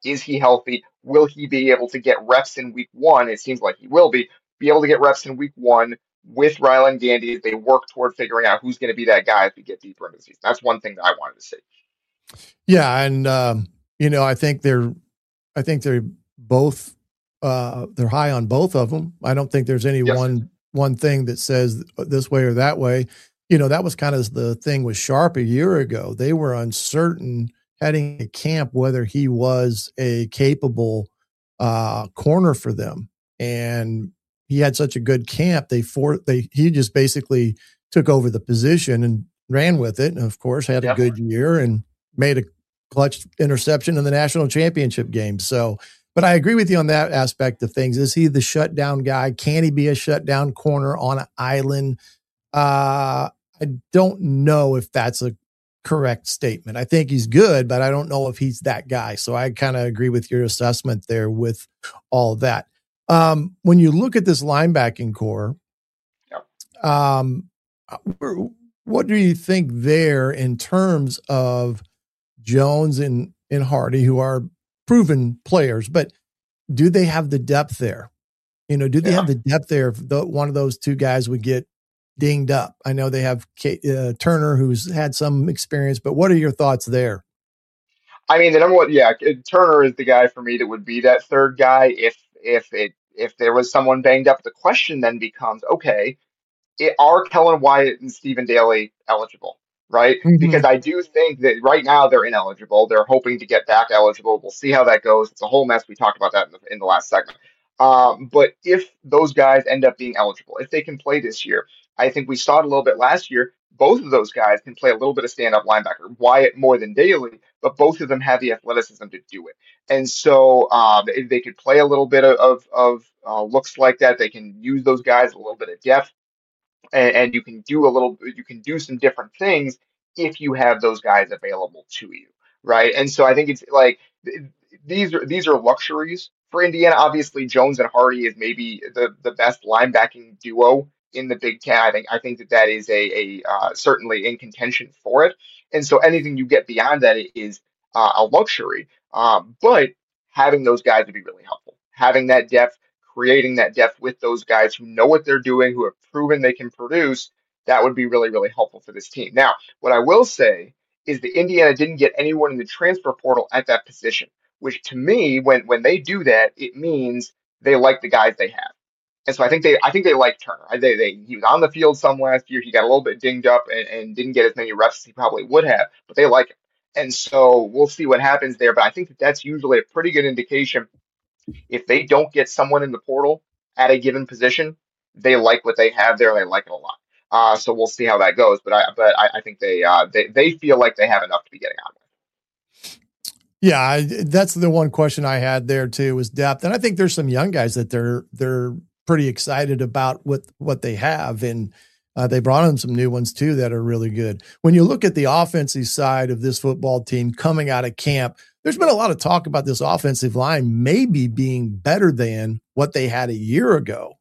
S7: Is he healthy? Will he be able to get reps in week one? It seems like he will be, be able to get reps in week one with Rylan Gandy as they work toward figuring out who's going to be that guy as we get deeper into the season. That's one thing that I wanted to see.
S6: Yeah. And, um, you know, I think they're, I think they're both, uh, they're high on both of them. I don't think there's any
S7: Yes.
S6: one, one thing that says this way or that way. You know, that was kind of the thing with Sharp a year ago. They were uncertain heading to camp whether he was a capable uh, corner for them. And he had such a good camp. They for they he just basically took over the position and ran with it. And of course, had a
S7: Yep.
S6: good year and made a clutch interception in the national championship game. So, but I agree with you on that aspect of things. Is he the shutdown guy? Can he be a shutdown corner on an island? Uh, I don't know if that's a correct statement. I think he's good, but I don't know if he's that guy. So I kind of agree with your assessment there with all that. Um, when you look at this linebacking core,
S7: Yep.
S6: um, what do you think there in terms of Jones and, and Hardy, who are proven players, but do they have the depth there? You know, do they
S7: Yeah.
S6: have the depth there if the, one of those two guys would get dinged up? I know they have K, uh, Turner, who's had some experience, but what are your thoughts there?
S7: I mean, the number one, yeah, Turner is the guy for me that would be that third guy if if it if there was someone banged up. The question then becomes, okay, it, are Kellen Wyatt and Stephen Daly eligible, right?
S6: Mhm.
S7: Because I do think that right now they're ineligible. They're hoping to get back eligible. We'll see how that goes. It's a whole mess. We talked about that in the, in the last segment. Um, but if those guys end up being eligible, if they can play this year, I think we saw it a little bit last year. Both of those guys can play a little bit of stand-up linebacker. Wyatt more than Daly, but both of them have the athleticism to do it. And so um, if they could play a little bit of, of, of uh, looks like that. They can use those guys a little bit of depth. And, and you can do a little, you can do some different things if you have those guys available to you, right? And so I think it's like th- these are these are luxuries for Indiana. Obviously, Jones and Hardy is maybe the the best linebacking duo in the Big Ten. I think I think that that is a a uh, certainly in contention for it. And so anything you get beyond that is uh, a luxury. Um, but having those guys would be really helpful. Having that depth, creating that depth with those guys who know what they're doing, who have proven they can produce, that would be really, really helpful for this team. Now, what I will say is that Indiana didn't get anyone in the transfer portal at that position, which to me, when when they do that, it means they like the guys they have. And so I think they I think they like Turner. I- They, they he was on the field some last year. He got a little bit dinged up and, and didn't get as many reps as he probably would have, but they like him. And so we'll see what happens there. But I think that that's usually a pretty good indication. If they don't get someone in the portal at a given position, they like what they have there. They like it a lot. Uh, so we'll see how that goes. But I, but I, I think they, uh, they, they feel like they have enough to be getting on with.
S6: Yeah, I, that's the one question I had there too, was depth. And I think there's some young guys that they're they're pretty excited about what what they have, and uh, they brought in some new ones too that are really good. When you look at the offensive side of this football team coming out of camp, there's been a lot of talk about this offensive line maybe being better than what they had a year ago.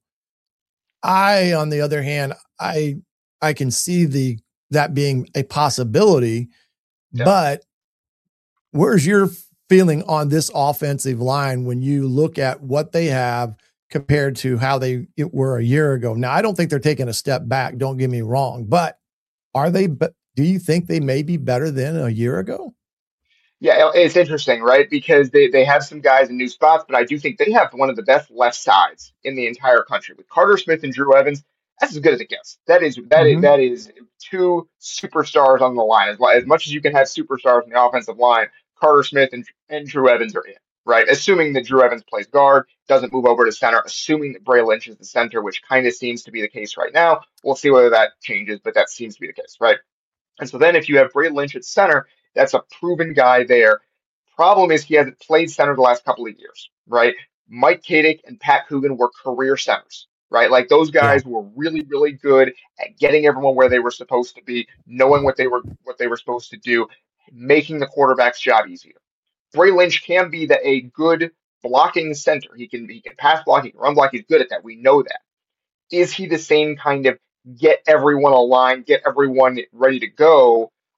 S6: I, on the other hand, I I can see the that being a possibility,
S7: Yeah.
S6: but where's your feeling on this offensive line when you look at what they have compared to how they it were a year ago? Now, I don't think they're taking a step back. Don't get me wrong, but are they? But do you think they may be better than a year ago?
S7: Yeah, it's interesting, right? Because they, they have some guys in new spots, but I do think they have one of the best left sides in the entire country with Carter Smith and Drew Evans. That's as good as it gets. That is that is
S6: Mhm.
S7: that is two superstars on the line. As, as much as you can have superstars in the offensive line, Carter Smith and, and Drew Evans are in, right? Assuming that Drew Evans plays guard, doesn't move over to center, assuming that Bray Lynch is the center, which kind of seems to be the case right now. We'll see whether that changes, but that seems to be the case, right? And so then if you have Bray Lynch at center, that's a proven guy there. Problem is he hasn't played center the last couple of years, right? Mike Kadick and Pat Coogan were career centers, right? Like those guys were really, really good at getting everyone where they were supposed to be, knowing what they were what they were supposed to do, making the quarterback's job easier. Bray Lynch can be the, a good blocking center. He can he can pass block, he can run block. He's good at that. We know that. Is he the same kind of get everyone aligned, get everyone ready to go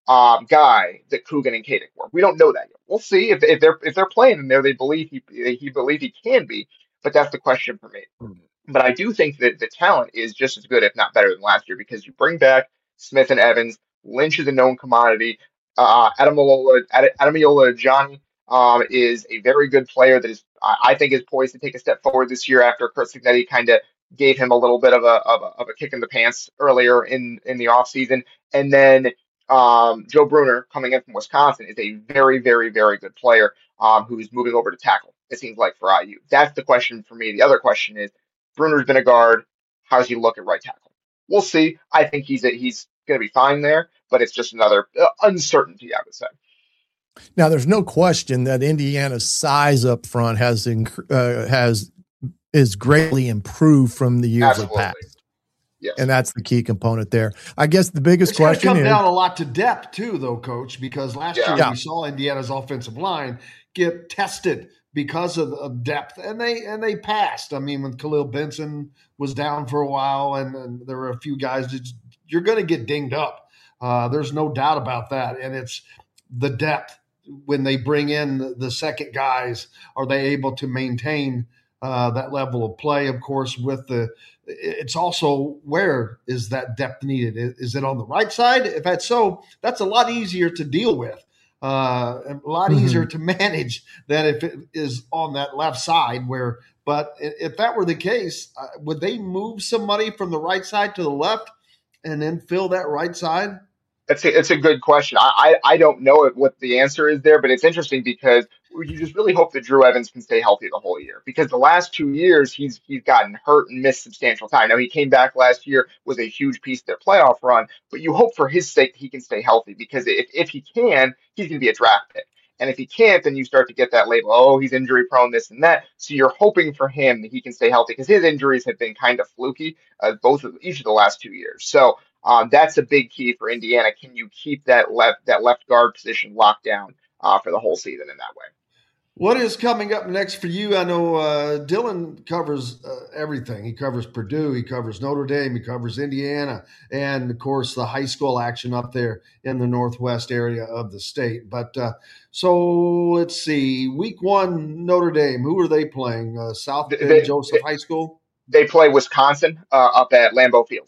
S7: um, guy that Coogan and Katic were. We don't know that yet. We'll see if, if they're if they're playing in there. They believe he he believe he can be, but that's the question for me. But I do think that the talent is just as good, if not better, than last year because you bring back Smith and Evans. Lynch is a known commodity. Uh, Adamilola Adamilola Johnny um, is a very good player that is I I think is poised to take a step forward this year after Curt Cignetti kind of gave him a little bit of a, of a of a kick in the pants earlier in in the offseason. And then um, Joe Bruner coming in from Wisconsin is a very, very, very good player um, who's moving over to tackle, it seems like, for I U. That's the question for me. The other question is Bruner's been a guard. How does he look at right tackle? We'll see. I think he's a, he's going to be fine there, but it's just another uh, uncertainty, I would say.
S6: Now, there's no question that Indiana's size up front has inc- uh, has is greatly improved from the years
S7: Absolutely.
S6: of past.
S7: Yes.
S6: And that's the key component there. I guess the biggest
S5: It's going to
S6: question
S5: come
S6: is
S5: down a lot to depth too, though, Coach, because last
S7: Yeah.
S5: year
S6: Yeah.
S5: we saw Indiana's offensive line get tested because of, of depth, and they and they passed. I mean, when Khalil Benson was down for a while, and, and there were a few guys that you're going to get dinged up. Uh, there's no doubt about that, and it's the depth. When they bring in the, the second guys, are they able to maintain uh, that level of play? Of course, with the it's also where is that depth needed? Is, is it on the right side? If that's so, that's a lot easier to deal with, uh, a lot
S6: Mhm.
S5: easier to manage than if it is on that left side. Where, but if that were the case, uh, would they move somebody from the right side to the left and then fill that right side?
S7: It's a, it's a good question. I, I I don't know what the answer is there, but it's interesting because you just really hope that Drew Evans can stay healthy the whole year. Because the last two years he's he's gotten hurt and missed substantial time. Now he came back last year, was a huge piece of their playoff run, but you hope for his sake he can stay healthy because if if he can, he's going to be a draft pick. And if he can't, then you start to get that label, oh, he's injury prone, this and that. So you're hoping for him that he can stay healthy because his injuries have been kind of fluky, uh, both of each of the last two years. So um, that's a big key for Indiana. Can you keep that left that left guard position locked down uh, for the whole season in that way?
S5: What is coming up next for you? I know uh, Dylan covers uh, everything. He covers Purdue, he covers Notre Dame, he covers Indiana, and, of course, the high school action up there in the northwest area of the state. But uh, so let's see. Week one, Notre Dame. Who are they playing? Uh, South Bend
S7: They-
S5: Joseph
S7: they-
S5: High School?
S7: They play Wisconsin uh, up at Lambeau Field.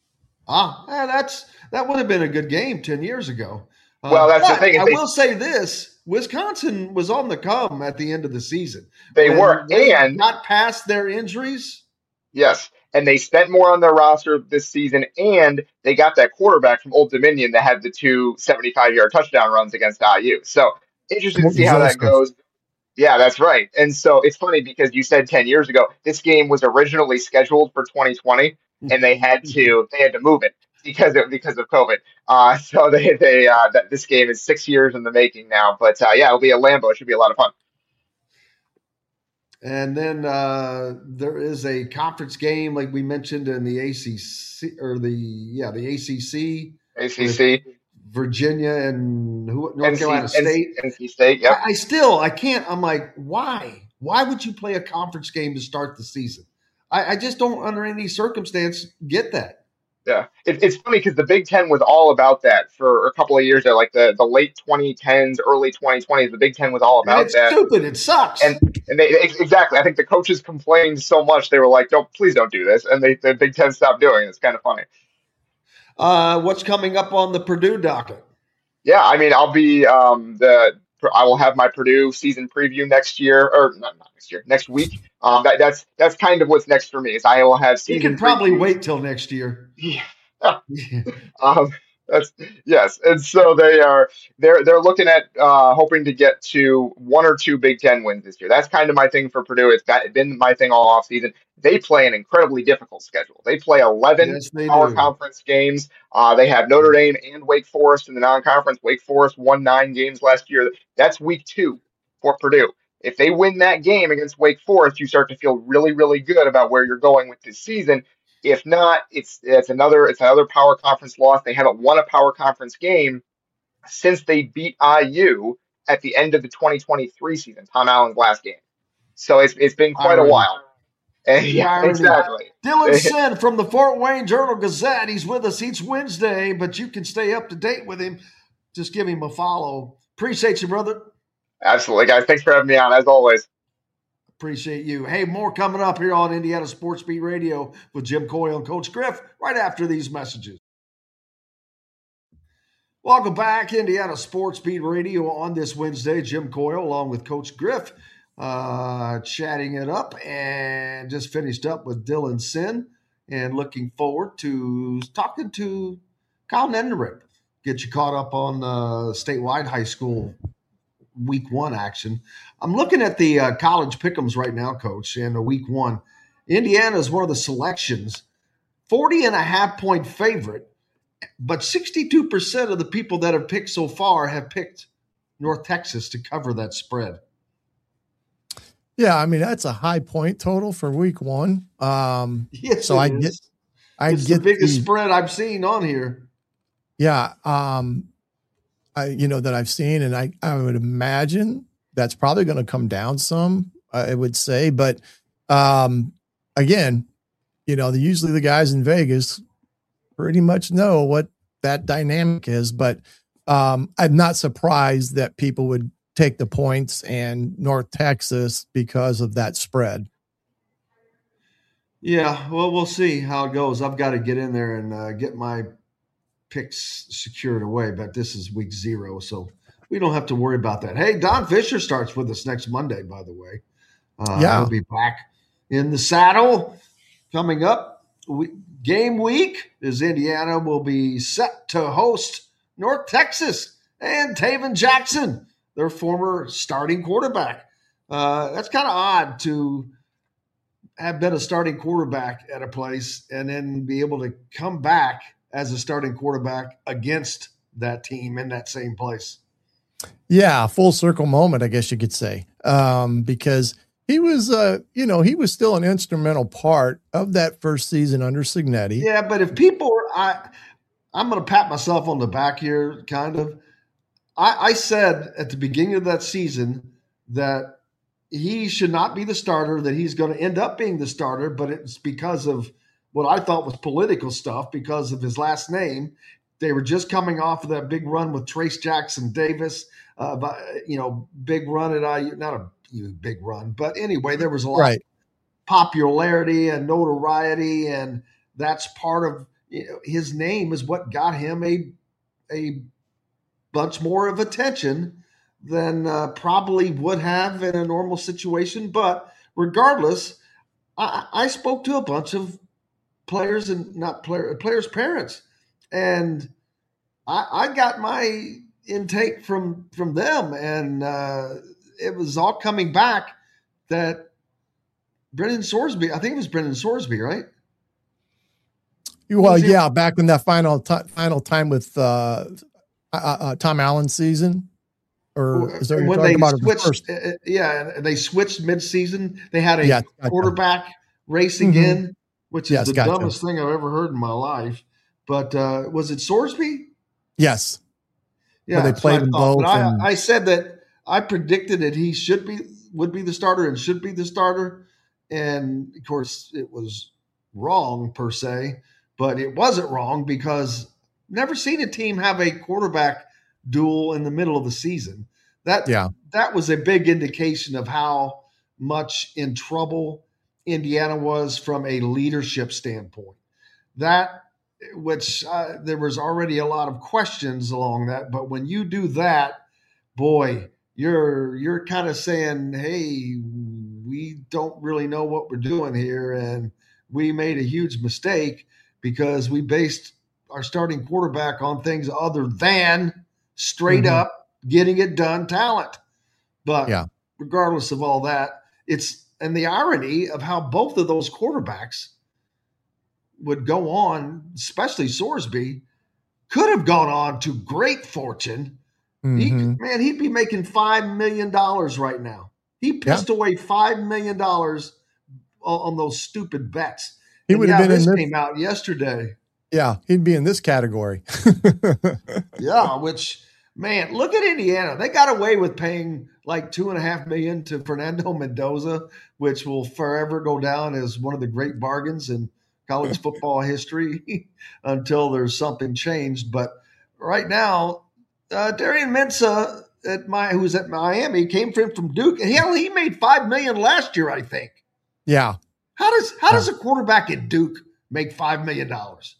S5: Ah, eh, that's that would have been a good game ten years ago. Uh,
S7: Well, that's the
S5: but
S7: thing is
S5: I
S7: they-
S5: will say this. Wisconsin was on the come at the end of the season.
S7: They
S5: When
S7: were,
S5: they
S7: and
S5: got past their injuries.
S7: yes, and they spent more on their roster this season, and they got that quarterback from Old Dominion that had the two seventy-five-yard touchdown runs against I U. So interested to see how that
S6: Joseph.
S7: goes. Yeah, that's right. And so it's funny because you said ten years ago this game was originally scheduled for twenty twenty, and they had to they had to move it because of because of COVID. Uh, so they they uh, that this game is six years in the making now. But uh, yeah, it'll be a Lambeau. It should be a lot of fun.
S5: And then uh, there is a conference game, like we mentioned in the A C C or the yeah the A C C,
S7: A C C,
S5: Virginia and who North
S7: N C,
S5: Carolina State.
S7: N C State. Yep.
S5: I, I still I can't. I'm like, why? Why would you play a conference game to start the season? I, I just don't, under any circumstance, get that.
S7: Yeah, it, it's funny because the Big Ten was all about that for a couple of years there, like the, the late twenty tens, early twenty twenties. The Big Ten was all
S5: And
S7: about
S5: it's
S7: that,
S5: stupid. It sucks.
S7: and and they ex- exactly. I think the coaches complained so much they were like, "Don't, please don't do this," and they the Big Ten stopped doing it. It's kind of funny.
S5: uh, what's coming up on the Purdue docket?
S7: Yeah, I mean, I'll be um the I will have my Purdue season preview next year, or not, not next year, next week. Um, that, that's that's kind of what's next for me. Is I will have
S5: You
S7: season.
S5: can probably
S7: preview.
S5: wait till next year.
S7: Yeah. Um, that's yes, and so they are they're they're looking at uh, hoping to get to one or two Big Ten wins this year. That's kind of my thing for Purdue. It's got, been my thing all off season. They play an incredibly difficult schedule. They play eleven
S5: Yes, they
S7: power
S5: do.
S7: conference games. Uh, they have Notre Dame and Wake Forest in the non-conference. Wake Forest won nine games last year. That's week two for Purdue. If they win that game against Wake Forest, you start to feel really, really good about where you're going with this season. If not, it's it's another it's another power conference loss. They haven't won a power conference game since they beat I U at the end of the twenty twenty-three season, Tom Allen's last game. So it's it's been quite a
S5: Irony.
S7: while. And yeah,
S5: Irony.
S7: exactly.
S5: Dylan Sin from the Fort Wayne Journal Gazette. He's with us each Wednesday, but you can stay up to date with him just give him a follow. Appreciate you, brother.
S7: Absolutely, guys. Thanks for having me on, as always.
S5: Appreciate you. Hey, more coming up here on Indiana Sports Beat Radio with Jim Coyle and Coach Griff right after these messages. Welcome back, Indiana Sports Beat Radio on this Wednesday. Jim Coyle along with Coach Griff uh, chatting it up, and just finished up with Dylan Sin, and looking forward to talking to Kyle Neddenrick. Get you caught up on uh, statewide high school week one action. I'm looking at the uh, college pick'ems right now, Coach, and the week one. Indiana is one of the selections, forty and a half point favorite, but sixty-two percent of the people that have picked so far have picked North Texas to cover that spread.
S6: Yeah, I mean, that's a high point total for week one. Um,
S5: yes,
S6: so I
S5: is.
S6: get, I
S5: it's
S6: get
S5: the biggest
S6: the,
S5: spread I've seen on here.
S6: Yeah. Um, I, you know, that I've seen, and I, I would imagine that's probably going to come down some, I would say, but, um, again, you know, the, usually the guys in Vegas pretty much know what that dynamic is, but, um, I'm not surprised that people would take the points and North Texas because of that spread.
S5: Yeah. Well, we'll see how it goes. I've got to get in there and uh, get my picks secured away, but this is week zero, so we don't have to worry about that. Hey, Don Fisher starts with us next Monday, by the way. Uh,
S6: yeah.
S5: He'll be back in the saddle coming up. We, game week is Indiana will be set to host North Texas and Taven Jackson, their former starting quarterback. Uh, that's kind of odd to have been a starting quarterback at a place and then be able to come back as a starting quarterback against that team in that same place.
S6: Yeah, full circle moment, I guess you could say, um, because he was, uh, you know, he was still an instrumental part of that first season under Cignetti.
S5: Yeah, but if people are, I, I'm going to pat myself on the back here, kind of. I, I said at the beginning of that season that he should not be the starter, that he's going to end up being the starter, but it's because of what I thought was political stuff because of his last name. They were just coming off of that big run with Trace Jackson Davis, uh, but, you know, big run at I U, not a you know, big run, but anyway, there was a lot
S6: right.
S5: of popularity and notoriety, and that's part of, you know, his name is what got him a a bunch more of attention than uh, probably would have in a normal situation. But regardless, I, I spoke to a bunch of players and not player, players' parents, and I, I got my intake from from them, and uh, it was all coming back that Brendan Sorsby, I think it was Brendan Sorsby, right?
S6: Well, yeah, back in that final t- final time with uh, uh, uh, Tom Allen's season, or is that what
S5: when
S6: you're
S5: they
S6: talking about?
S5: switched, uh, yeah, they switched mid-season. They had a
S6: yeah, gotcha.
S5: quarterback race again, mm-hmm. which is
S6: yes,
S5: the
S6: gotcha.
S5: dumbest thing I've ever heard in my life. But uh, was it Sorsby?
S6: Yes.
S5: Yeah,
S6: Where they played them both.
S5: But I,
S6: and...
S5: I said that I predicted that he should be would be the starter and should be the starter, and of course it was wrong per se, but it wasn't wrong because never seen a team have a quarterback duel in the middle of the season. That
S6: yeah.
S5: that was a big indication of how much in trouble Indiana was from a leadership standpoint. That which uh, there was already a lot of questions along that, but when you do that, boy, you're you're kind of saying, hey, we don't really know what we're doing here, and we made a huge mistake because we based our starting quarterback on things other than straight mm-hmm. up getting it done talent. But
S6: yeah.
S5: regardless of all that, it's and the irony of how both of those quarterbacks would go on, especially Sorsby, could have gone on to great fortune. Mm-hmm. He, man, he'd be making five million dollars right now. He pissed yeah. away five million dollars on, on those stupid bets.
S6: He
S5: and
S6: would
S5: yeah,
S6: have been
S5: this
S6: in this
S5: came out yesterday.
S6: Yeah, he'd be in this category.
S5: yeah, which, man, look at Indiana. They got away with paying like two and a half million to Fernando Mendoza, which will forever go down as one of the great bargains in college football history until there's something changed. But right now, uh, Darian Mensah at my who's at Miami came from from Duke. Hell, he made five million last year, I think.
S6: Yeah.
S5: How does how does a quarterback at Duke make five million dollars?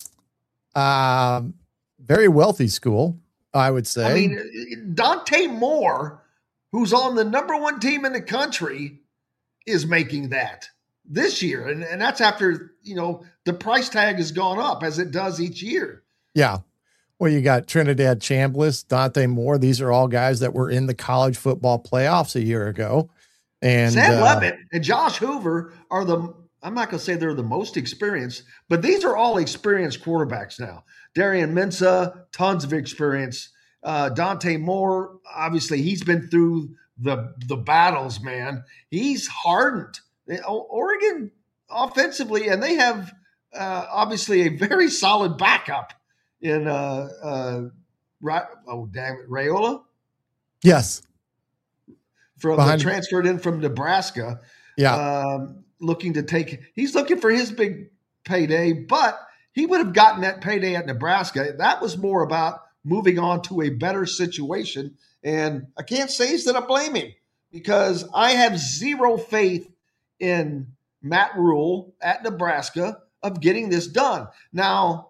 S6: Um, very wealthy school, I would say.
S5: I mean, Dante Moore, who's on the number one team in the country, is making that this year, and and that's after you know the price tag has gone up as it does each year.
S6: Yeah. Well, you got Trinidad Chambliss, Dante Moore. These are all guys that were in the college football playoffs a year ago. And
S5: Sam
S6: uh,
S5: Levitt and Josh Hoover are the, I'm not going to say they're the most experienced, but these are all experienced quarterbacks now. Darian Mensah, tons of experience. Uh, Dante Moore, obviously, he's been through the, the battles, man. He's hardened. Oregon offensively, and they have uh, obviously a very solid backup in uh, uh, Ra- oh damn it, Raiola
S6: yes,
S5: from
S6: Behind-
S5: the transferred in from Nebraska.
S6: Yeah,
S5: um, looking to take. He's looking for his big payday, but he would have gotten that payday at Nebraska. That was more about moving on to a better situation, and I can't say that I blame him because I have zero faith in Matt Rule at Nebraska of getting this done. Now,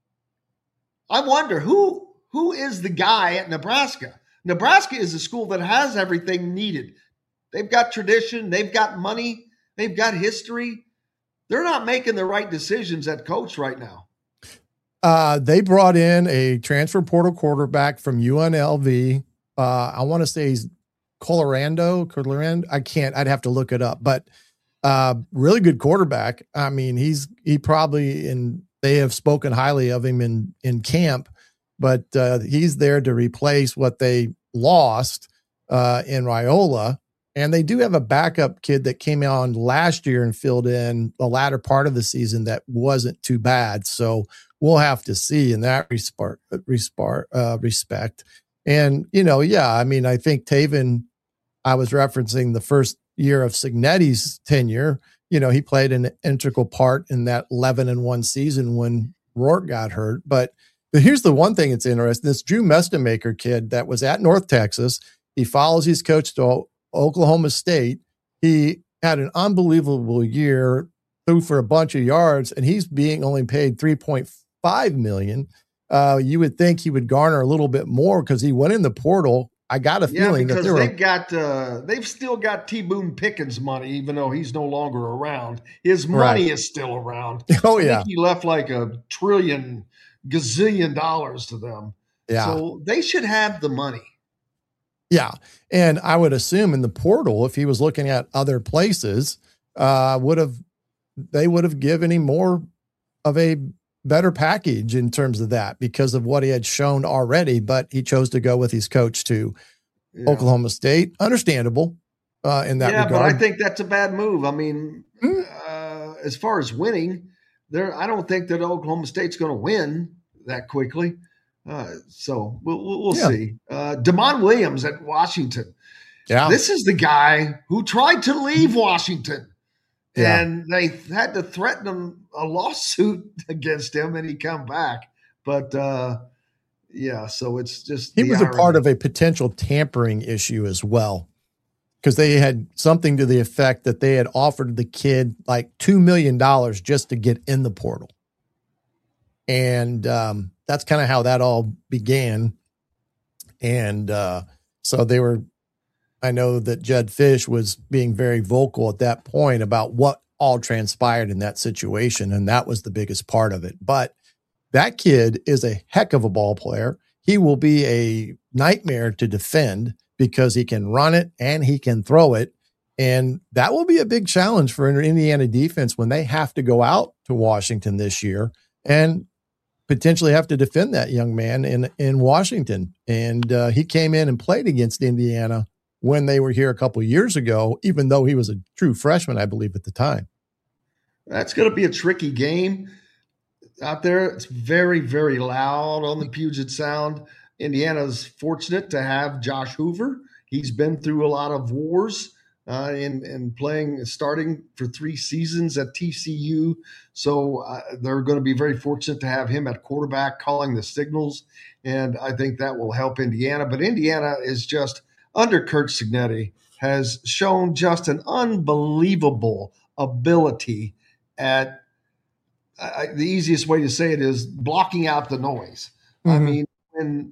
S5: I wonder who who is the guy at Nebraska? Nebraska is a school that has everything needed. They've got tradition, they've got money, they've got history. They're not making the right decisions at coach right now.
S6: Uh, they brought in a transfer portal quarterback from U N L V. Uh, I want to say he's Colorado, Colorado. I can't, I'd have to look it up, but uh, really good quarterback. I mean, he's, he probably, in, they have spoken highly of him in, in camp, but uh, he's there to replace what they lost uh, in Raiola. And they do have a backup kid that came on last year and filled in the latter part of the season that wasn't too bad. So we'll have to see in that respect. Uh, respect. And, you know, yeah, I mean, I think Taven, I was referencing the first year of Cignetti's tenure. You know, he played an integral part in that eleven and one season when Rourke got hurt. But, but here's the one thing that's interesting. This Drew Mestemaker kid that was at North Texas, he follows his coach to Oklahoma State. He had an unbelievable year, threw for a bunch of yards, and he's being only paid three point five million dollars. Uh, you would think he would garner a little bit more because he went in the portal. I got a feeling
S5: yeah,
S6: that
S5: because
S6: they
S5: they've got uh, they've still got T. Boone Pickens money, even though he's no longer around. His money
S6: Right.
S5: is still around.
S6: Oh
S5: I
S6: yeah,
S5: think he left like a trillion gazillion dollars to them.
S6: yeah.
S5: So they should have the money.
S6: Yeah. And I would assume in the portal, if he was looking at other places, uh, would have, they would have given him more of a better package in terms of that because of what he had shown already, but he chose to go with his coach to
S5: Yeah.
S6: Oklahoma State. Understandable uh, in that
S5: yeah,
S6: regard.
S5: but I think that's a bad move. I mean,
S6: Hmm.
S5: uh, as far as winning, there, I don't think that Oklahoma State's going to win that quickly. Uh, so we'll, we'll, we'll
S6: Yeah.
S5: see. Uh, Damon Williams at Washington.
S6: yeah.
S5: This is the guy who tried to leave Washington,
S6: Yeah.
S5: and they had to threaten him a lawsuit against him, and he come back. But uh, yeah, so it's just
S6: He
S5: the
S6: was a
S5: irony.
S6: part of a potential tampering issue as well, because they had something to the effect that they had offered the kid like two million dollars just to get in the portal. And um, that's kind of how that all began. And uh, so they were, I know that Jedd Fisch was being very vocal at that point about what all transpired in that situation. And that was the biggest part of it. But that kid is a heck of a ball player. He will be a nightmare to defend because he can run it and he can throw it. And that will be a big challenge for an Indiana defense when they have to go out to Washington this year and potentially have to defend that young man in, in Washington. And uh, he came in and played against Indiana when they were here a couple of years ago, even though he was a true freshman, I believe, at the time.
S5: That's going to be a tricky game out there. It's very, very loud on the Puget Sound. Indiana's fortunate to have Josh Hoover. He's been through a lot of wars uh, and, and playing, starting for three seasons at T C U. So uh, they're going to be very fortunate to have him at quarterback calling the signals. And I think that will help Indiana. But Indiana is just, under Curt Cignetti, has shown just an unbelievable ability at I, the easiest way to say it is blocking out the noise. Mm-hmm. I mean, in,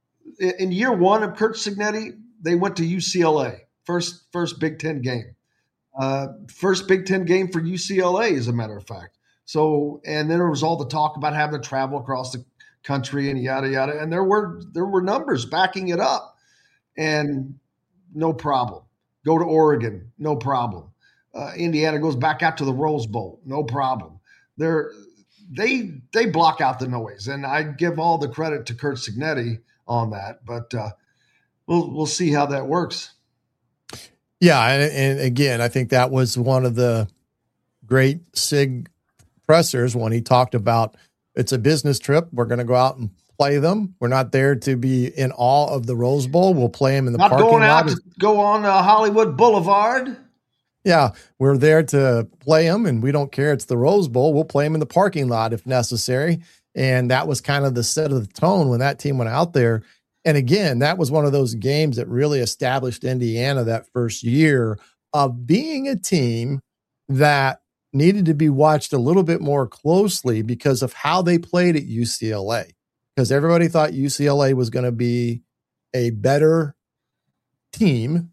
S5: in year one of Curt Cignetti, they went to U C L A, first first Big Ten game. Uh, first Big Ten game for U C L A, as a matter of fact. So, and then there was all the talk about having to travel across the country and yada, yada. And there were there were numbers backing it up. And no problem. Go to Oregon, no problem. Uh, Indiana goes back out to the Rose Bowl, no problem. They're, they they block out the noise, and I give all the credit to Curt Cignetti on that. But uh, we'll we'll see how that works.
S6: Yeah, and, and again, I think that was one of the great Sig pressers when he talked about it's a business trip. We're going to go out and play them. We're not there to be in awe of the Rose Bowl. We'll play them in the
S5: not
S6: parking
S5: going
S6: lot.
S5: out to go on uh, Hollywood Boulevard.
S6: Yeah, we're there to play them, and we don't care. It's the Rose Bowl. We'll play them in the parking lot if necessary. And that was kind of the set of the tone when that team went out there. And again, that was one of those games that really established Indiana that first year of being a team that needed to be watched a little bit more closely because of how they played at U C L A. Because everybody thought U C L A was going to be a better team,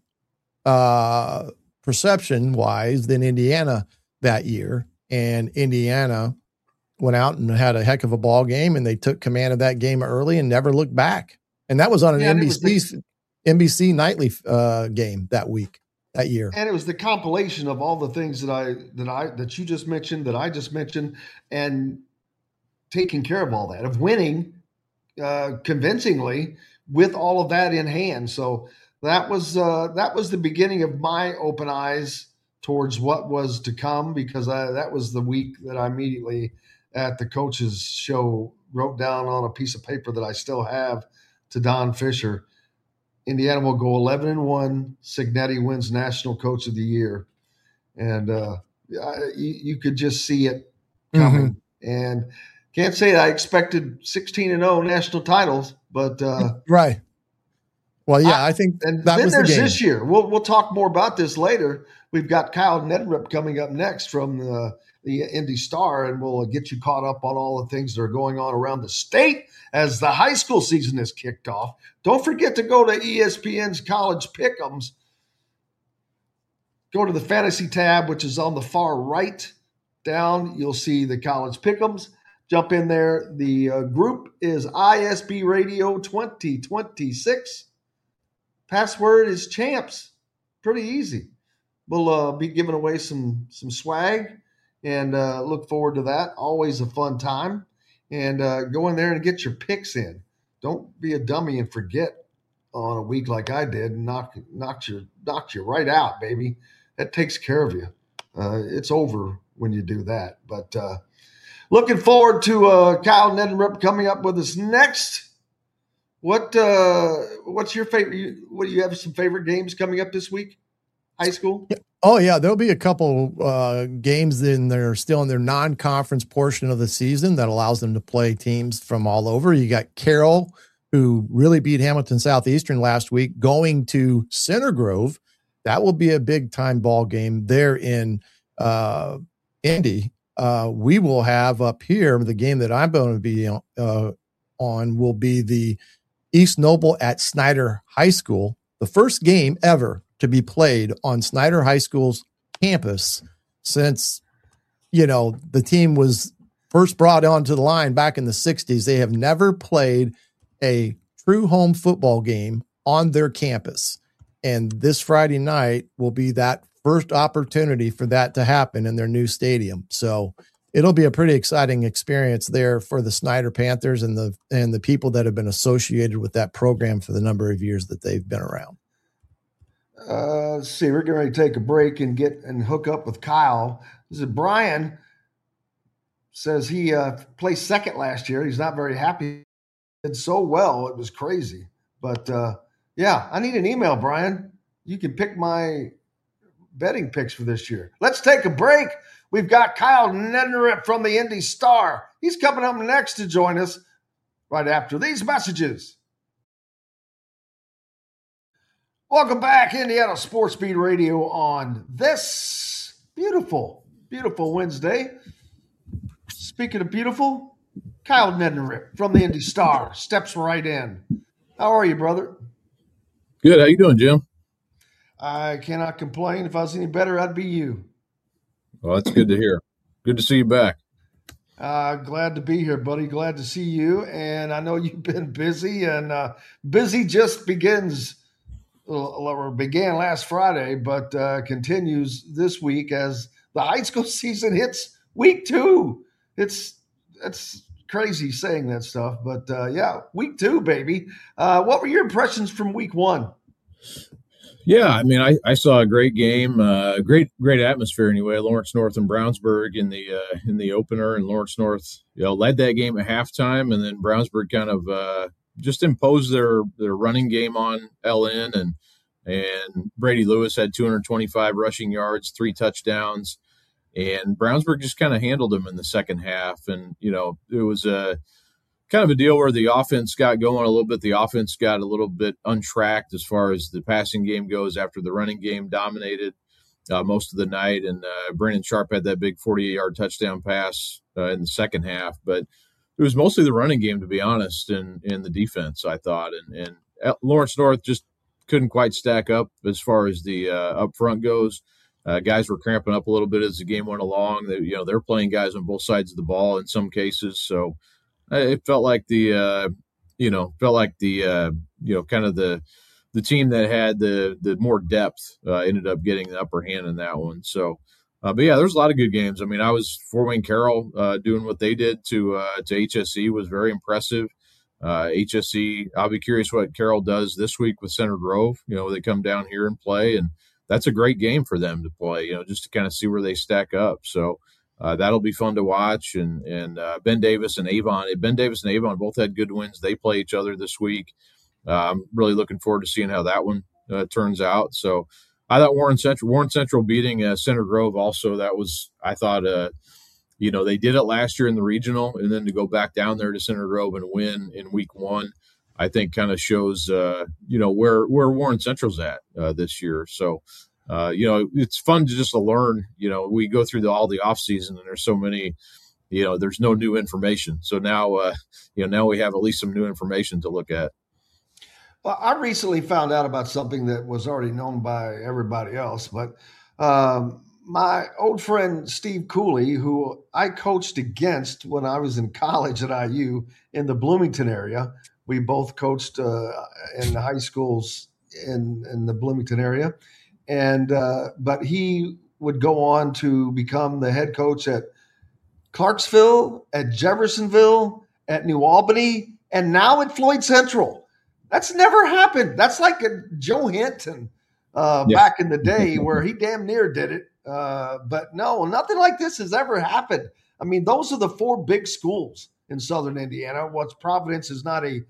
S6: uh, perception-wise, than Indiana that year. And Indiana went out and had a heck of a ball game, and they took command of that game early and never looked back. And that was on an yeah, N B C the, N B C nightly uh, game that week, that year.
S5: And it was the compilation of all the things that I that I that you just mentioned, that I just mentioned, and taking care of all that, of winning uh, convincingly with all of that in hand. So that was uh, that was the beginning of my open eyes towards what was to come, because I, that was the week that I immediately at the coaches show wrote down on a piece of paper that I still have to Don Fisher, Indiana will go eleven and one. Cignetti wins National Coach of the Year. And uh, I, you, you could just see it coming. Mm-hmm. And can't say I expected sixteen and oh national titles, but uh,
S6: right. Well, yeah, I, I think
S5: and
S6: that
S5: then
S6: was
S5: there's
S6: the game.
S5: This year. We'll we'll talk more about this later. We've got Kyle Neddenriep coming up next from the, the Indy Star, and we'll get you caught up on all the things that are going on around the state as the high school season is kicked off. Don't forget to go to E S P N's College Pick'ems. Go to the fantasy tab, which is on the far right down. You'll see the College Pick'ems. Jump in there. The uh, group is I S B Radio twenty twenty-six. Password is champs. Pretty easy. We'll uh, be giving away some some swag, and uh, look forward to that. Always a fun time. And uh, go in there and get your picks in. Don't be a dummy and forget on a week like I did and knock knocked you knocked you right out, baby. That takes care of you. Uh, it's over when you do that. But uh, looking forward to uh, Kyle Neddenriep coming up with us next. What uh, what's your favorite? What do you have? Some favorite games coming up this week? High school?
S6: Oh yeah, there'll be a couple uh, games in there still in their non-conference portion of the season that allows them to play teams from all over. You got Carroll, who really beat Hamilton Southeastern last week, going to Center Grove. That will be a big time ball game there in uh, Indy. Uh, we will have up here the game that I'm going to be uh, on will be the East Noble at Snyder High School, the first game ever to be played on Snyder High School's campus since, you know, the team was first brought onto the line back in the sixties. They have never played a true home football game on their campus. And this Friday night will be that first opportunity for that to happen in their new stadium. So it'll be a pretty exciting experience there for the Snyder Panthers and the and the people that have been associated with that program for the number of years that they've been around.
S5: Uh, let's see, we're going to take a break and get and hook up with Kyle. This is Brian. Says he uh, placed second last year. He's not very happy. He did so well, it was crazy. But uh, yeah, I need an email, Brian. You can pick my betting picks for this year. Let's take a break. We've got Kyle Neddenriep from the Indy Star. He's coming up next to join us right after these messages. Welcome back, Indiana Sports Beat Radio on this beautiful, beautiful Wednesday. Speaking of beautiful, Kyle Neddenriep from the Indy Star steps right in. How are you, brother?
S8: Good. How you doing, Jim?
S5: I cannot complain. If I was any better, I'd be you.
S8: Well, that's good to hear. Good to see you back.
S5: Uh, glad to be here, buddy. Glad to see you. And I know you've been busy, and uh, busy just begins or began last Friday, but uh, continues this week as the high school season hits week two. It's it's crazy saying that stuff, but uh, yeah, week two, baby. Uh, what were your impressions from week one?
S8: Yeah, I mean, I, I saw a great game, uh, great great atmosphere anyway. Lawrence North and Brownsburg in the uh, in the opener, and Lawrence North, you know, led that game at halftime, and then Brownsburg kind of uh, just imposed their their running game on L N, and and Brady Lewis had two hundred twenty-five rushing yards, three touchdowns, and Brownsburg just kind of handled them in the second half, and you know, it was a kind of a deal where the offense got going a little bit. The offense got a little bit untracked as far as the passing game goes after the running game dominated uh, most of the night. And uh, Brandon Sharp had that big forty-eight-yard touchdown pass uh, in the second half. But it was mostly the running game, to be honest, and, and the defense, I thought. And, and Lawrence North just couldn't quite stack up as far as the uh, up front goes. Uh, guys were cramping up a little bit as the game went along. They, you know, they're playing guys on both sides of the ball in some cases. So it felt like the, uh, you know, felt like the, uh, you know, kind of the, the team that had the, the more depth uh, ended up getting the upper hand in that one. So, uh, but yeah, there's a lot of good games. I mean, I was Fort Wayne Carroll uh, doing what they did to uh, to H S E was very impressive. Uh, H S E, I'll be curious what Carroll does this week with Center Grove. You know, they come down here and play, and that's a great game for them to play. You know, just to kind of see where they stack up. So. Uh, that'll be fun to watch, and and uh, Ben Davis and Avon. Ben Davis and Avon both had good wins. They play each other this week. Uh, I'm really looking forward to seeing how that one uh, turns out. So I thought Warren Central, Warren Central beating uh, Center Grove also. That was I thought uh, you know they did it last year in the regional, and then to go back down there to Center Grove and win in week one, I think kind of shows uh, you know where where Warren Central's at uh, this year. So. Uh, you know, it's fun to just to learn, you know, we go through the, all the off season and there's so many, you know, there's no new information. So now, uh, you know, now we have at least some new information to look at.
S5: Well, I recently found out about something that was already known by everybody else, but um, my old friend Steve Cooley, who I coached against when I was in college at I U in the Bloomington area, we both coached uh, in the high schools in, in the Bloomington area. And uh, but he would go on to become the head coach at Clarksville, at Jeffersonville, at New Albany, and now at Floyd Central. That's never happened. That's like a Joe Hinton uh, yeah. back in the day where he damn near did it. Uh, but no, nothing like this has ever happened. I mean, those are the four big schools in Southern Indiana. What's Providence is not a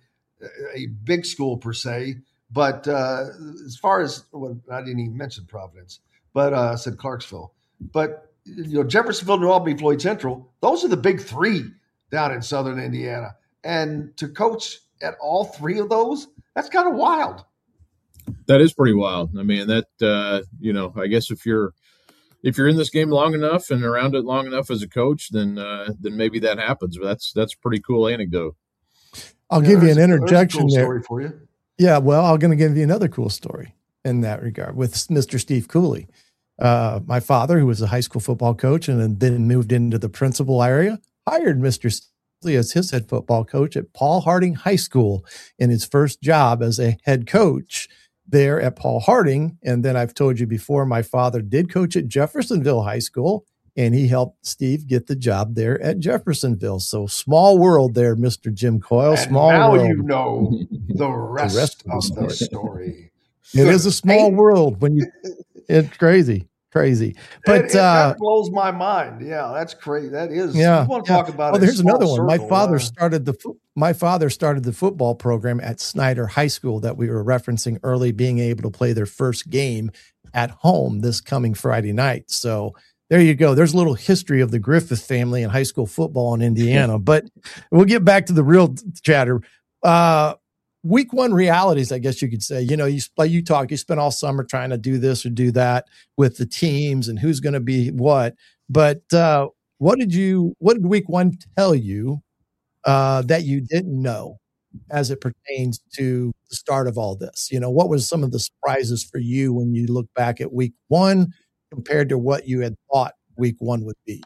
S5: a big school per se. But uh, as far as well, I didn't even mention Providence, but uh, I said Clarksville. But you know, Jeffersonville, New Albany, Floyd Central, those are the big three down in Southern Indiana. And to coach at all three of those, that's kind of wild.
S8: That is pretty wild. I mean, that uh, you know, I guess if you're if you're in this game long enough and around it long enough as a coach, then uh, then maybe that happens. But that's that's a pretty cool anecdote.
S6: I'll
S5: yeah,
S6: give you an interjection
S5: cool
S6: there.
S5: Story for you.
S6: Yeah, well, I'm going to give you another cool story in that regard with Mister Steve Cooley. Uh, my father, who was a high school football coach and then moved into the principal area, hired Mister Cooley as his head football coach at Paul Harding High School in his first job as a head coach there at Paul Harding. And then I've told you before, my father did coach at Jeffersonville High School, and he helped Steve get the job there at Jeffersonville. So small world there, Mister Jim Coyle.
S5: And
S6: small
S5: now
S6: world.
S5: you know the rest,
S6: the rest
S5: of,
S6: of the
S5: the
S6: story.
S5: story.
S6: It is a small world when you. It's crazy, crazy. But
S5: it, it,
S6: uh,
S5: that blows my mind. Yeah, that's crazy. That is.
S6: Yeah,
S5: You want to
S6: yeah.
S5: talk about?
S6: Oh,
S5: a
S6: there's
S5: small
S6: another one. My
S5: circle,
S6: father
S5: uh,
S6: started the fo- my father started the football program at Snyder High School that we were referencing early, being able to play their first game at home this coming Friday night. So there you go. There's a little history of the Griffith family in high school football in Indiana. But we'll get back to the real chatter. Uh, week one realities, I guess you could say. You know, you like you talk, you spent all summer trying to do this or do that with the teams and who's going to be what. But uh, what did you? What did week one tell you uh, that you didn't know as it pertains to the start of all this? You know, what was some of the surprises for you when you look back at week one compared to what you had thought week one would be?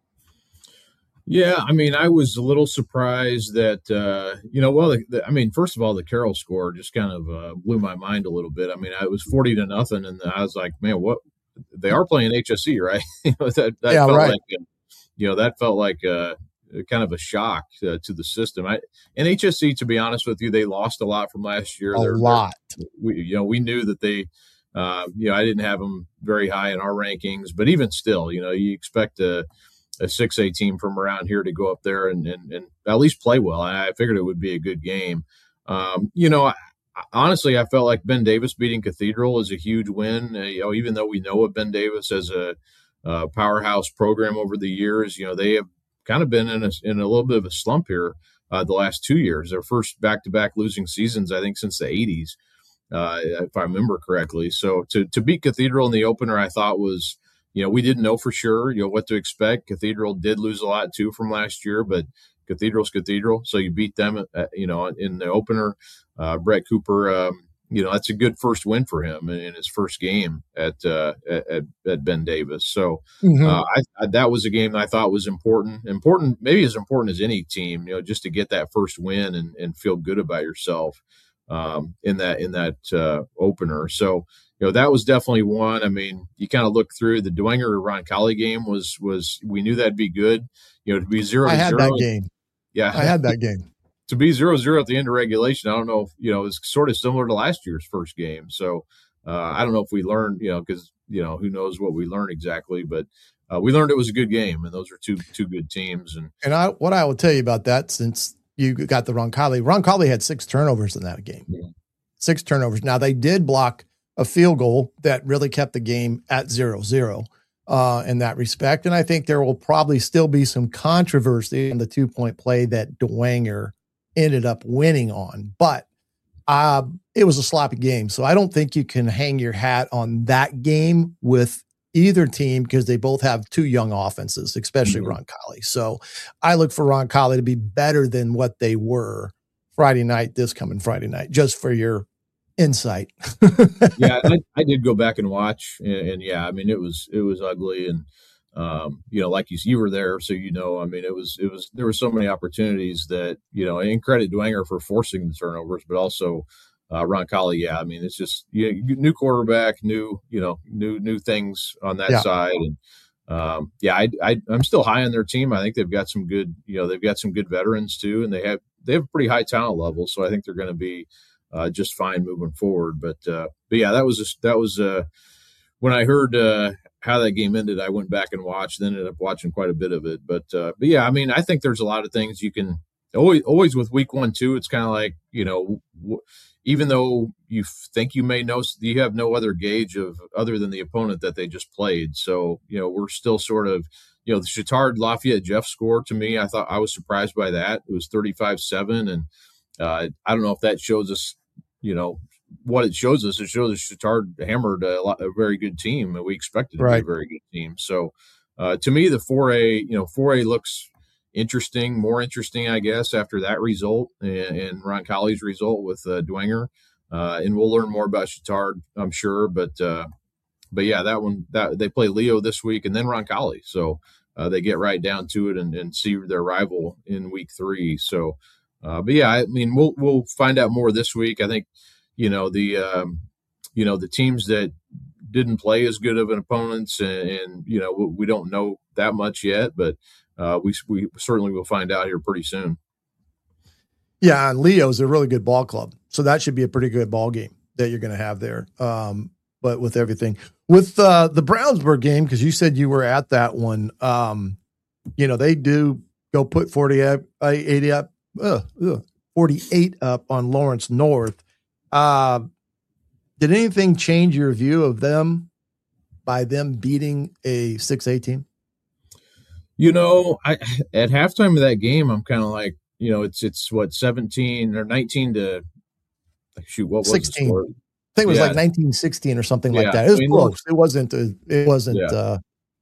S8: Yeah, I mean, I was a little surprised that, uh, you know, well, the, the, I mean, first of all, the Carroll score just kind of uh, blew my mind a little bit. I mean, it was forty to nothing, and I was like, man, what? They are playing H S E, right? you know, that, that
S6: yeah,
S8: felt
S6: right.
S8: like, uh, you know, that felt like uh, kind of a shock uh, to the system. I, and H S E, to be honest with you, they lost a lot from last year.
S6: A
S8: they're,
S6: lot.
S8: They're, we, you know, we knew that they, uh, you know, I didn't have them very high in our rankings, but even still, you know, you expect a a six A team from around here to go up there and, and, and at least play well. I figured it would be a good game. Um, you know, I, honestly, I felt like Ben Davis beating Cathedral is a huge win. Uh, you know, even though we know of Ben Davis as a, a powerhouse program over the years, you know, they have kind of been in a, in a little bit of a slump here uh, the last two years. Their first back-to-back losing seasons, I think, since the eighties, uh, if I remember correctly. So to to beat Cathedral in the opener, I thought was, you know, we didn't know for sure, you know, what to expect. Cathedral did lose a lot too from last year, but Cathedral's Cathedral. So you beat them, uh, you know, in the opener. Uh, Brett Cooper, um, you know, that's a good first win for him in, in his first game at, uh, at at Ben Davis. So
S6: Mm-hmm.
S8: uh, I, I, that was a game that I thought was important, important, maybe as important as any team, you know, just to get that first win and, and feel good about yourself um, in that in that uh, opener. So, you know, that was definitely one. I mean, you kind of look through the Dwenger Roncalli game was, was, we knew that'd be good, you know, to be zero
S6: I
S8: to
S6: had
S8: zero.
S6: that game.
S8: Yeah.
S6: I had that game.
S8: To be zero, zero at the end of regulation. I don't know if, you know, it's sort of similar to last year's first game. So uh, I don't know if we learned, you know, cause you know, who knows what we learned exactly, but uh, we learned it was a good game and those are two, two good teams. And,
S6: And I, what I will tell you about that, since you got the Roncalli, Roncalli had six turnovers in that game,
S8: yeah.
S6: six turnovers. Now they did block a field goal that really kept the game at zero zero uh, in that respect. And I think there will probably still be some controversy in the two point play that Dwenger ended up winning on, but uh, it was a sloppy game. So I don't think you can hang your hat on that game with either team because they both have two young offenses, especially
S8: Mm-hmm.
S6: Roncalli. So I look for Roncalli to be better than what they were Friday night, this coming Friday night, just for your insight.
S8: yeah, I, I did go back and watch, and, and yeah, I mean it was it was ugly, and um, you know, like you you were there, so you know, I mean it was it was there were so many opportunities that, you know, and credit Dwenger for forcing the turnovers, but also uh, Roncalli. Yeah, I mean it's just, you know, new quarterback, new you know new new things on that
S6: Yeah.
S8: side, and um, yeah, I, I I'm still high on their team. I think they've got some good, you know, they've got some good veterans too, and they have they have a pretty high talent level, so I think they're going to be Uh, just fine moving forward. But, uh, but yeah, that was, just, that was, uh, when I heard, uh, how that game ended, I went back and watched, then ended up watching quite a bit of it. But, uh, but yeah, I mean, I think there's a lot of things you can always, always with week one, too. It's kind of like, you know, w- even though you think you may know, you have no other gauge of other than the opponent that they just played. So, you know, we're still sort of, you know, the Chittard Lafayette Jeff score to me, I thought I was surprised by that. It was thirty-five seven. And, uh, I don't know if that shows us, you know, what it shows us. It shows us Chittard hammered a, lot, a very good team, and we expected to
S6: Right.
S8: be a very good team. So, uh, to me, the four A, you know, four A looks interesting, more interesting, I guess, after that result and, and Roncalli's result with uh, Dwenger. Uh, and we'll learn more about Chittard, I'm sure. But, uh, but yeah, that one, that they play Leo this week and then Roncalli. So uh, they get right down to it and, and see their rival in week three. So, Uh, but yeah, I mean, we'll we'll find out more this week. I think, you know, the um, you know the teams that didn't play as good of an opponents, and, and you know we, we don't know that much yet, but uh, we we certainly will find out here pretty soon.
S6: Yeah, and Leo's a really good ball club, so that should be a pretty good ball game that you're going to have there. Um, but with everything, with uh, the Brownsburg game, because you said you were at that one, um, you know they do go put forty up, eighty up. Uh, uh, forty-eight up on Lawrence North. Uh, did anything change your view of them by them beating a six A team?
S8: You know, I at halftime of that game, I'm kind of like, you know, it's it's what seventeen or nineteen to shoot. What was
S6: sixteen.
S8: the score?
S6: I think it was
S8: yeah.
S6: like nineteen sixteen or something
S8: yeah.
S6: like that. It was
S8: I mean,
S6: close. It wasn't. A, it wasn't
S8: yeah.
S6: uh,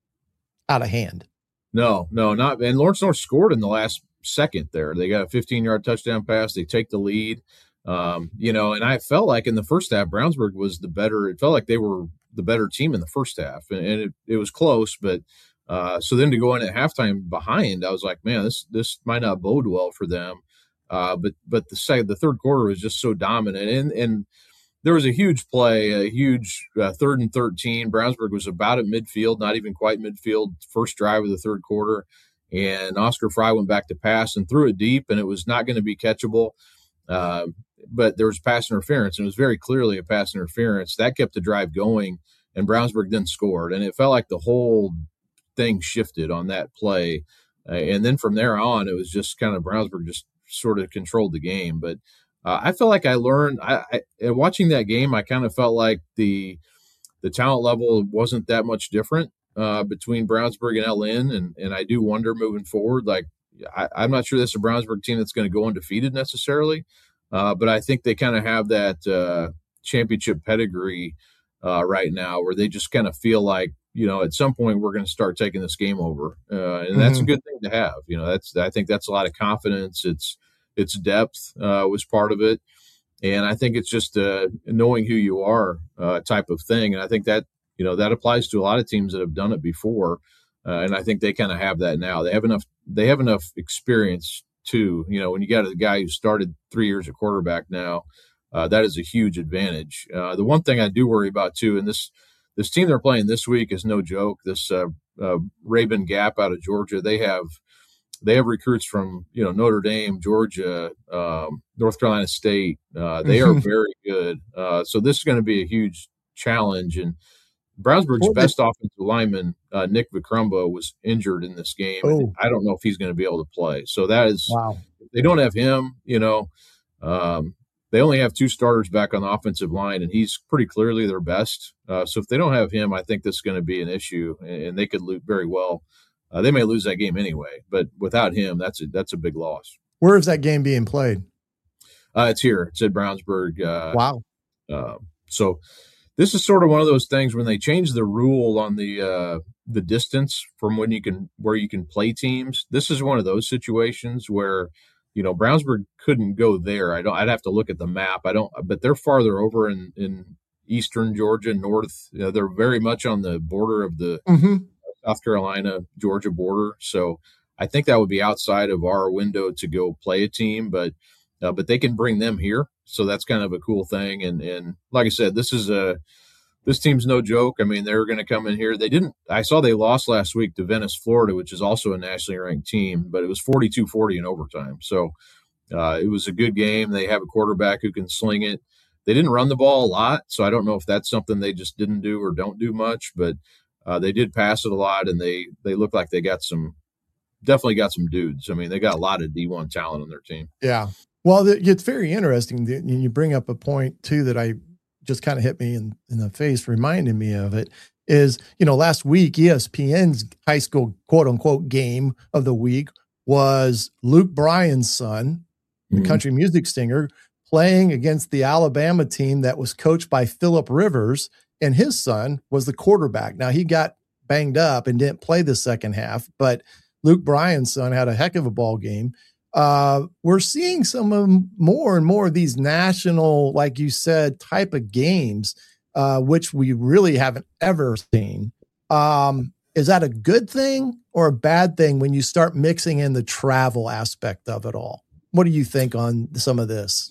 S6: out of hand.
S8: No, no, not. And Lawrence North scored in the last second there. They got a fifteen-yard touchdown pass. They take the lead. Um, you know, and I felt like in the first half, Brownsburg was the better. It felt like they were the better team in the first half, and, and it, it was close, but. Uh, so then to go in at halftime behind, I was like, man, this this might not bode well for them. Uh, but but the second, the third quarter was just so dominant, and and there was a huge play, a huge uh, third and thirteen. Brownsburg was about at midfield, not even quite midfield. First drive of the third quarter, and Oscar Fry went back to pass and threw it deep, and it was not going to be catchable. Uh, but there was pass interference, and it was very clearly a pass interference that kept the drive going. And Brownsburg then scored, and it felt like the whole thing shifted on that play, uh, and then from there on it was just kind of Brownsburg just sort of controlled the game. But uh, I felt like I learned I, I watching that game. I kind of felt like the the talent level wasn't that much different uh, between Brownsburg and L N, and and I do wonder moving forward. Like I, I'm not sure this is a Brownsburg team that's going to go undefeated necessarily, uh, but I think they kind of have that uh, championship pedigree uh, right now, where they just kind of feel like, you know, at some point we're going to start taking this game over, uh, and that's mm-hmm. a good thing to have. You know, that's I think that's a lot of confidence. It's it's depth uh, was part of it, and I think it's just uh, knowing who you are uh, type of thing. And I think that you know that applies to a lot of teams that have done it before, uh, and I think they kind of have that now. They have enough. They have enough experience too. You know, when you got a guy who started three years at quarterback now, uh, that is a huge advantage. Uh, the one thing I do worry about too, and this. This team they're playing this week is no joke. This uh, uh, Rabun Gap out of Georgia, they have they have recruits from you know Notre Dame, Georgia, um, North Carolina State. Uh, they are very good. Uh, so this is going to be a huge challenge. And Brownsburg's well, best they, offensive lineman, uh, Nick Vicrumbo, was injured in this game.
S6: Oh.
S8: I don't know if he's going to be able to play. So that is
S6: wow.
S8: If they don't have him, you know. Um, They only have two starters back on the offensive line, and he's pretty clearly their best. Uh, so if they don't have him, I think this is going to be an issue, and, and they could lose very well. Uh, they may lose that game anyway, but without him, that's a, that's a big loss.
S6: Where is that game being played?
S8: Uh, it's here. It's at Brownsburg. Uh,
S6: wow.
S8: Uh, so this is sort of one of those things when they change the rule on the uh, the distance from when you can where you can play teams. This is one of those situations where. You know, Brownsburg couldn't go there. I don't. I'd have to look at the map. I don't. But they're farther over in, in eastern Georgia, north. You know, they're very much on the border of the
S6: mm-hmm.
S8: South Carolina Georgia border. So I think that would be outside of our window to go play a team. But uh, but they can bring them here. So that's kind of a cool thing. And and like I said, this is a this team's no joke. I mean, they're going to come in here. They didn't. I saw they lost last week to Venice, Florida, which is also a nationally ranked team, but it was forty-two forty in overtime. So uh, it was a good game. They have a quarterback who can sling it. They didn't run the ball a lot, so I don't know if that's something they just didn't do or don't do much, but uh, they did pass it a lot, and they they look like they got some definitely got some dudes. I mean, they got a lot of D one talent on their team.
S6: Yeah. Well, it's very interesting. You bring up a point too that I. just kind of hit me in, in the face, reminding me of it, is, you know, last week, E S P N's high school quote unquote game of the week was Luke Bryan's son, the mm-hmm. country music singer, playing against the Alabama team that was coached by Phillip Rivers, and his son was the quarterback. Now, he got banged up and didn't play the second half, but Luke Bryan's son had a heck of a ball game. Uh, we're seeing some of more and more of these national, like you said, type of games, uh, which we really haven't ever seen. Um, is that a good thing or a bad thing when you start mixing in the travel aspect of it all? What do you think on some of this?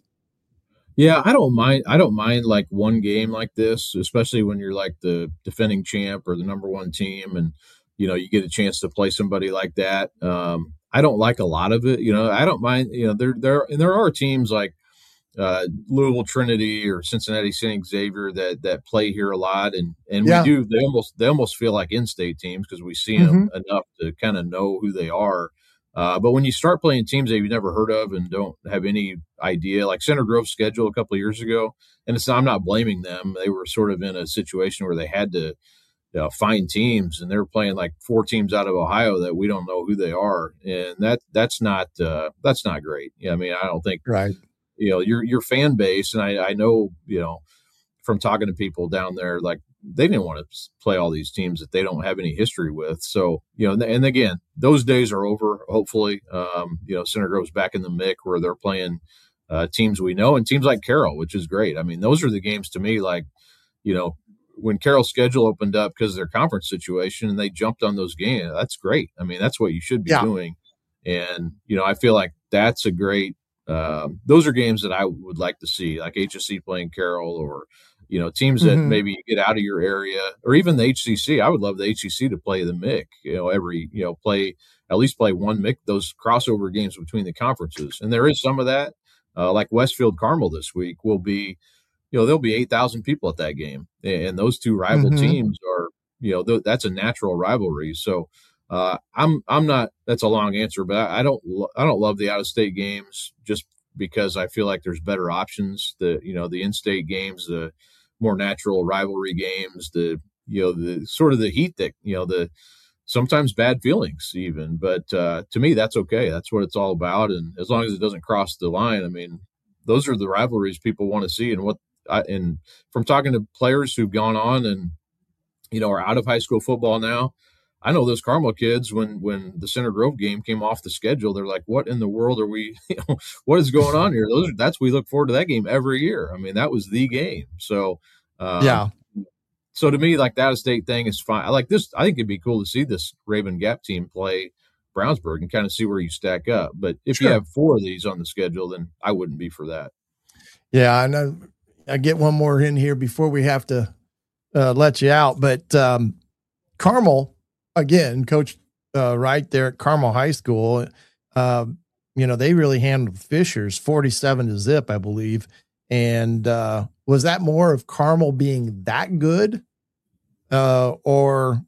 S8: Yeah, I don't mind. I don't mind like one game like this, especially when you're like the defending champ or the number one team, and you know you get a chance to play somebody like that. Um, I don't like a lot of it. You know, I don't mind. You know, there there and there are teams like uh, Louisville Trinity or Cincinnati Saint Xavier that that play here a lot, and and yeah. we do. They almost they almost feel like in-state teams because we see them mm-hmm. enough to kind of know who they are. Uh, but when you start playing teams that you've never heard of and don't have any idea, like Center Grove's schedule a couple of years ago, and it's I'm not blaming them. They were sort of in a situation where they had to you know, fine teams, and they're playing like four teams out of Ohio that we don't know who they are, and that that's not uh, that's not great. Yeah, I mean, I don't think
S6: right.
S8: You know, your your fan base, and I, I know, you know, from talking to people down there, like they didn't want to play all these teams that they don't have any history with. So, you know, and again, those days are over. Hopefully, um, you know, Center Grove's back in the mix where they're playing uh, teams we know and teams like Carroll, which is great. I mean, those are the games to me, like, you know, when Carroll's schedule opened up because of their conference situation and they jumped on those games, that's great. I mean, that's what you should be yeah. doing. And, you know, I feel like that's a great, um, those are games that I would like to see, like H S C playing Carroll, or, you know, teams that mm-hmm. maybe get out of your area, or even the H C C. I would love the H C C to play the M I C, you know, every, you know, play, at least play one M I C, those crossover games between the conferences. And there is some of that, uh, like Westfield Carmel this week will be, you know, there'll be eight thousand people at that game. And those two rival mm-hmm. teams are, you know, th- that's a natural rivalry. So uh, I'm, I'm not, that's a long answer, but I, I don't, lo- I don't love the out of state games just because I feel like there's better options. The, you know, the in-state games, the more natural rivalry games, the, you know, the sort of the heat that, you know, the sometimes bad feelings even, but uh, to me, that's okay. That's what it's all about. And as long as it doesn't cross the line, I mean, those are the rivalries people want to see. And what, I, and from talking to players who've gone on and, you know, are out of high school football now, I know those Carmel kids, when, when the Center Grove game came off the schedule, they're like, what in the world are we, you know, what is going on here? Those are, that's, we look forward to that game every year. I mean, that was the game. So, um, yeah. So to me, like the out of state thing is fine. I like this. I think it'd be cool to see this Raven Gap team play Brownsburg and kind of see where you stack up. But if sure. you have four of these on the schedule, then I wouldn't be for that.
S6: Yeah, I know. I get one more in here before we have to uh, let you out. But um, Carmel, again, Coach uh, right there at Carmel High School, uh, you know, they really handled Fishers forty-seven to zip, I believe. And uh, was that more of Carmel being that good uh, or,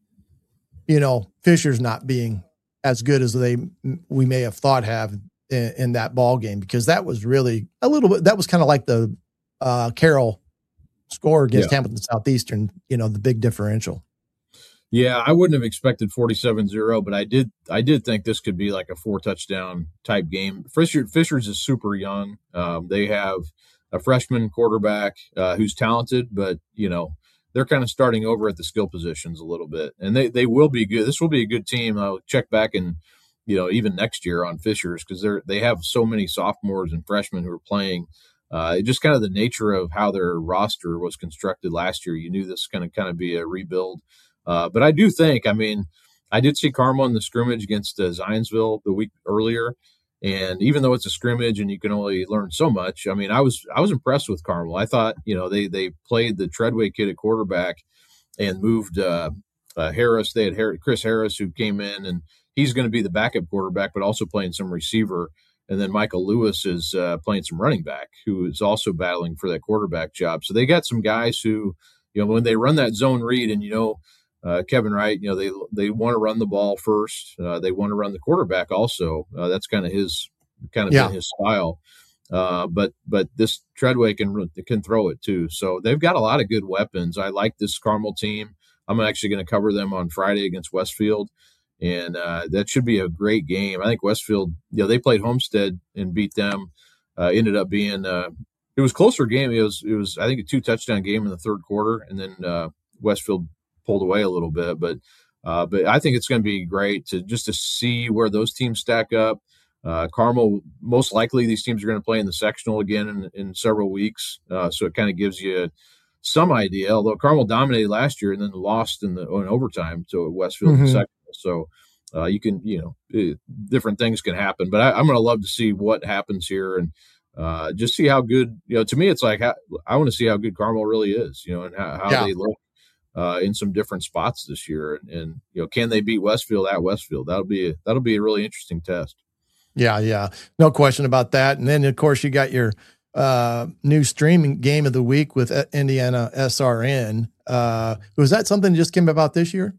S6: you know, Fishers not being as good as they we may have thought have in, in that ball game? Because that was really a little bit, that was kind of like the uh, Carroll score against yeah. Hamilton Southeastern, you know, the big differential.
S8: Yeah, I wouldn't have expected forty-seven zero, but I did I did think this could be like a four touchdown type game. Fisher, Fishers is super young. Um, they have a freshman quarterback uh, who's talented, but, you know, they're kind of starting over at the skill positions a little bit. And they, they will be good. This will be a good team. I'll check back and, you know, even next year on Fishers because they're they have so many sophomores and freshmen who are playing. Uh, just kind of the nature of how their roster was constructed last year. You knew this was going to kind of be a rebuild. Uh, but I do think, I mean, I did see Carmel in the scrimmage against uh, Zionsville the week earlier. And even though it's a scrimmage and you can only learn so much, I mean, I was I was impressed with Carmel. I thought, you know, they they played the Treadway kid at quarterback and moved uh, uh, Harris. They had Harris, Chris Harris, who came in, and he's going to be the backup quarterback, but also playing some receiver. And then Michael Lewis is uh, playing some running back, who is also battling for that quarterback job. So they got some guys who, you know, when they run that zone read, and, you know, uh, Kevin Wright, you know, they they want to run the ball first. Uh, they want to run the quarterback also. Uh, that's kind of his kind of yeah. been his style. Uh, but but this Treadway can can throw it too. So they've got a lot of good weapons. I like this Carmel team. I'm actually going to cover them on Friday against Westfield. And uh, that should be a great game. I think Westfield, you know, they played Homestead and beat them. Uh, ended up being uh, it was a closer game. It was it was I think a two touchdown game in the third quarter, and then uh, Westfield pulled away a little bit. But uh, but I think it's going to be great to just to see where those teams stack up. Uh, Carmel, most likely these teams are going to play in the sectional again in, in several weeks, uh, so it kind of gives you some idea. Although Carmel dominated last year and then lost in the in overtime to Westfield mm-hmm. in the sectional. So uh, you can, you know, it, different things can happen. But I, I'm going to love to see what happens here and uh, just see how good, you know, to me, it's like how, I want to see how good Carmel really is, you know, and how, how yeah. they look uh, in some different spots this year. And, and, you know, can they beat Westfield at Westfield? That'll be a, that'll be a really interesting test.
S6: Yeah, yeah, no question about that. And then, of course, you got your uh, new streaming game of the week with Indiana S R N. Uh, was that something that just came about this year?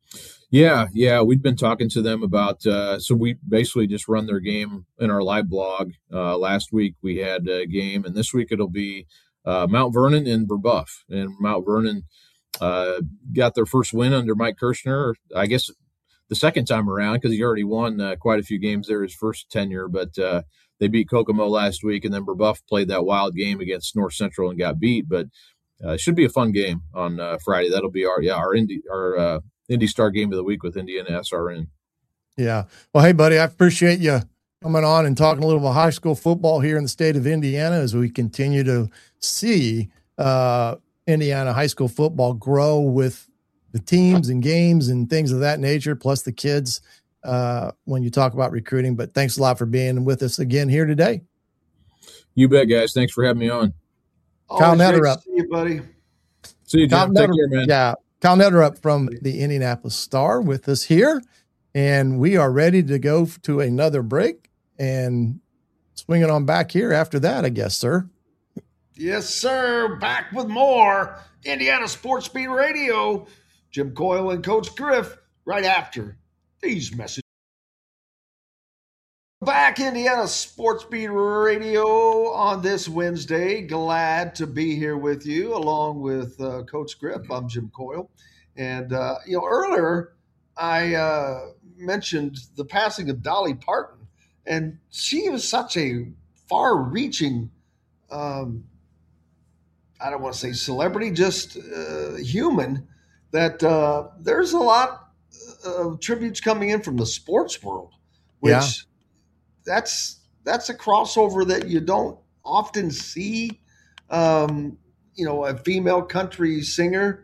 S8: Yeah, yeah, we've been talking to them about, uh, so we basically just run their game in our live blog. Uh, last week we had a game, and this week it'll be uh, Mount Vernon and Brebeuf. And Mount Vernon, uh, got their first win under Mike Kirshner, I guess the second time around, because he already won uh, quite a few games there his first tenure. But uh, they beat Kokomo last week, and then Brebeuf played that wild game against North Central and got beat. But uh, it should be a fun game on uh, Friday. That'll be our yeah our Indy our uh, Indy Star game of the week with Indiana S R N.
S6: Yeah. Well, hey, buddy, I appreciate you coming on and talking a little about high school football here in the state of Indiana as we continue to see uh, Indiana high school football grow with the teams and games and things of that nature, plus the kids uh, when you talk about recruiting. But thanks a lot for being with us again here today.
S8: You bet, guys. Thanks for having me on.
S6: Kyle Netterup.
S5: See you, buddy.
S8: See you, Jim. Take care, man.
S6: Yeah. Kyle Netterup from the Indianapolis Star with us here. And we are ready to go to another break and swing it on back here after that, I guess, sir.
S5: Yes, sir. Back with more Indiana Sports Beat Radio. Jim Coyle and Coach Griff right after these messages. Back Indiana Sports Beat Radio on this Wednesday. Glad to be here with you along with uh, Coach Griff. I'm Jim Coyle. And, uh, you know, earlier I uh, mentioned the passing of Dolly Parton. And she was such a far-reaching, um, I don't want to say celebrity, just uh, human, that uh, there's a lot of tributes coming in from the sports world, which
S6: yeah.
S5: that's that's a crossover that you don't often see. Um, you know, a female country singer,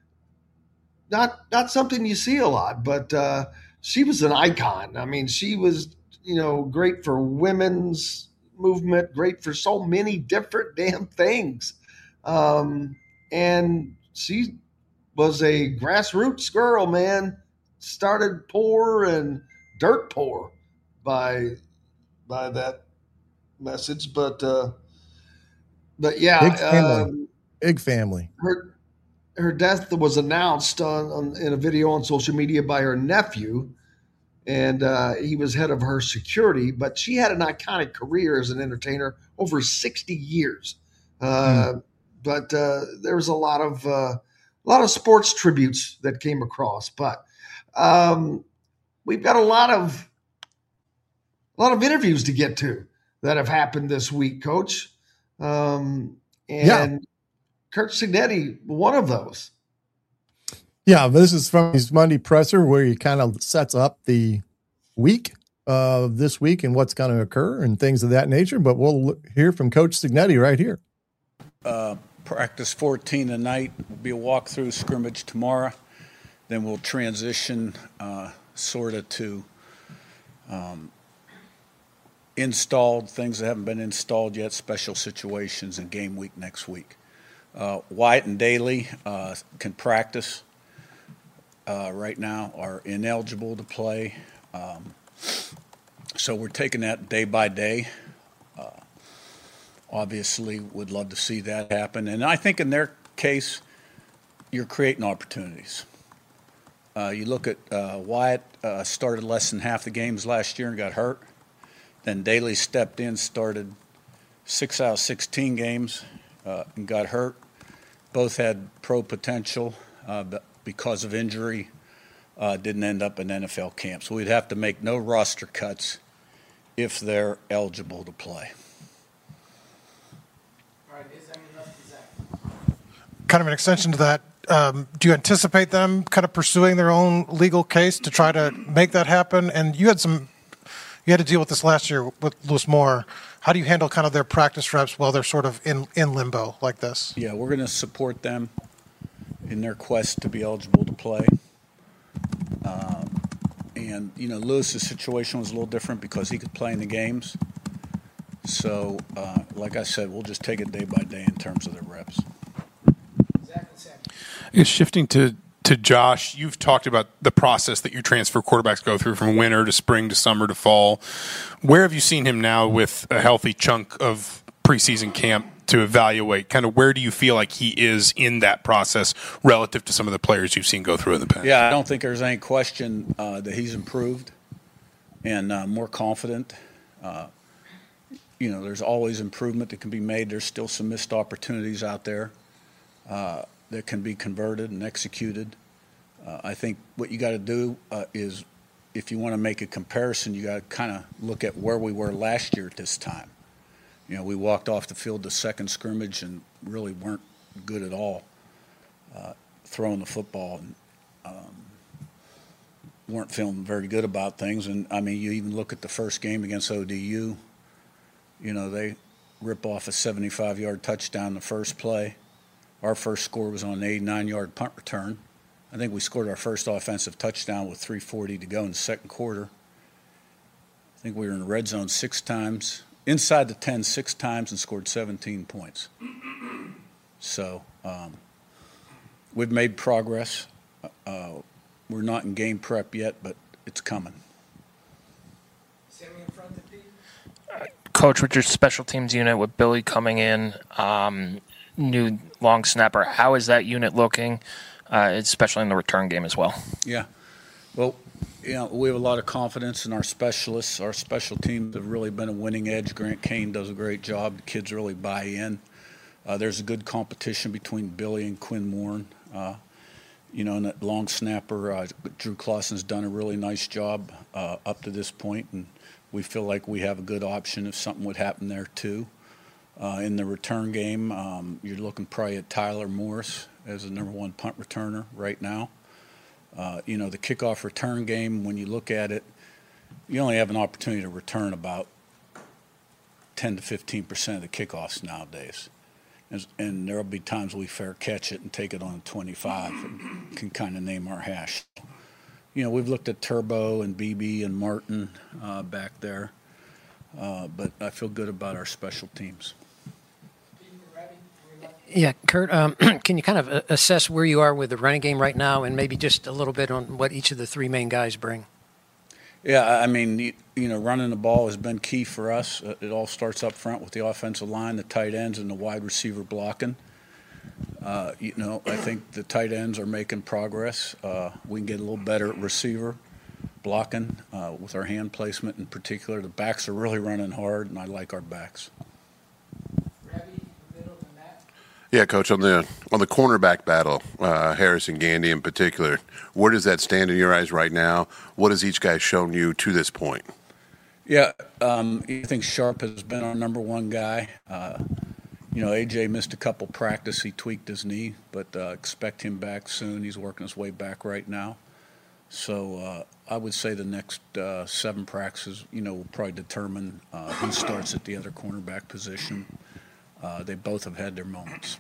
S5: not not something you see a lot, but uh, she was an icon. I mean, she was, you know, great for women's movement, great for so many different damn things. Um, and she was a grassroots girl, man. Started poor and dirt poor by by that message, but uh, but yeah,
S6: big family.
S5: Um,
S6: big family.
S5: Her her death was announced on, on in a video on social media by her nephew, and uh, he was head of her security. But she had an iconic career as an entertainer over sixty years. Uh, mm. But uh, there was a lot of uh, a lot of sports tributes that came across. But um, we've got a lot of a lot of interviews to get to that have happened this week, Coach. Um, and yeah. Curt Cignetti, one of those.
S6: Yeah, this is from his Monday presser where he kind of sets up the week of uh, this week and what's going to occur and things of that nature. But we'll hear from Coach Cignetti right here.
S3: Uh, practice fourteen tonight. Will be a walkthrough scrimmage tomorrow. Then we'll transition uh, sort of to um, installed things that haven't been installed yet, special situations, and game week next week. Uh, Wyatt and Daly uh, can practice uh, right now, are ineligible to play. Um, so we're taking that day by day. Uh, obviously, would love to see that happen. And I think in their case, you're creating opportunities. Uh, you look at uh, Wyatt uh, started less than half the games last year and got hurt. Then Daly stepped in, started six out of sixteen games uh, and got hurt. Both had pro potential, uh, but because of injury, uh, didn't end up in N F L camp. So we'd have to make no roster cuts if they're eligible to play.
S9: All right, is, I mean, is that kind of an extension to that? Um, do you anticipate them kind of pursuing their own legal case to try to make that happen? And you had some, you had to deal with this last year with Lewis Moore. How do you handle kind of their practice reps while they're sort of in, in limbo like this?
S3: Yeah, we're going to support them in their quest to be eligible to play. Um, and, you know, Lewis's situation was a little different because he could play in the games. So, uh, like I said, we'll just take it day by day in terms of their reps.
S10: Is shifting to, to Josh, you've talked about the process that your transfer quarterbacks go through from winter to spring to summer to fall. Where have you seen him now with a healthy chunk of preseason camp to evaluate? Kind of where do you feel like he is in that process relative to some of the players you've seen go through in the past?
S3: Yeah, I don't think there's any question uh, that he's improved and uh, more confident. Uh, you know, there's always improvement that can be made. There's still some missed opportunities out there. Uh, that can be converted and executed. Uh, I think what you got to do uh, is, if you want to make a comparison, you got to kind of look at where we were last year at this time. You know, we walked off the field the second scrimmage and really weren't good at all uh, throwing the football, and um, weren't feeling very good about things. And, I mean, you even look at the first game against O D U, you know, they rip off a seventy-five-yard touchdown the first play. Our first score was on an eighty-nine-yard punt return. I think we scored our first offensive touchdown with three forty to go in the second quarter. I think we were in the red zone six times, inside the ten six times, and scored seventeen points. So um, we've made progress. Uh, we're not in game prep yet, but it's coming.
S11: Coach, with your special teams unit, with Billy coming in, um, new long snapper, how is that unit looking, uh, especially in the return game as well?
S3: Yeah. Well, you know, we have a lot of confidence in our specialists. Our special teams have really been a winning edge. Grant Kane does a great job. The kids really buy in. Uh, there's a good competition between Billy and Quinn Warren. Uh, you know, and that long snapper, uh, Drew Clausen's done a really nice job uh, up to this point, and we feel like we have a good option if something would happen there too. Uh, in the return game, um, you're looking probably at Tyler Morris as the number one punt returner right now. Uh, you know, the kickoff return game, when you look at it, you only have an opportunity to return about ten to fifteen percent of the kickoffs nowadays. And, and there will be times we fair catch it and take it on twenty-five and can kind of name our hash. You know, we've looked at Turbo and B B and Martin uh, back there, uh, but I feel good about our special teams.
S12: Yeah, Kurt, um, can you kind of assess where you are with the running game right now, and maybe just a little bit on what each of the three main guys bring?
S3: Yeah, I mean, you, you know, running the ball has been key for us. It all starts up front with the offensive line, the tight ends, and the wide receiver blocking. Uh, you know, I think the tight ends are making progress. Uh, we can get a little better at receiver blocking uh, with our hand placement in particular. The backs are really running hard, and I like our backs.
S13: Yeah, Coach, on the on the cornerback battle, uh, Harris and Gandy in particular, where does that stand in your eyes right now? What has each guy shown you to this point?
S3: Yeah, um, I think Sharp has been our number one guy. Uh, you know, A J missed a couple practice. He tweaked his knee, but uh, expect him back soon. He's working his way back right now. So uh, I would say the next uh, seven practices, you know, will probably determine uh, who starts at the other cornerback position. Uh, they both have had their moments.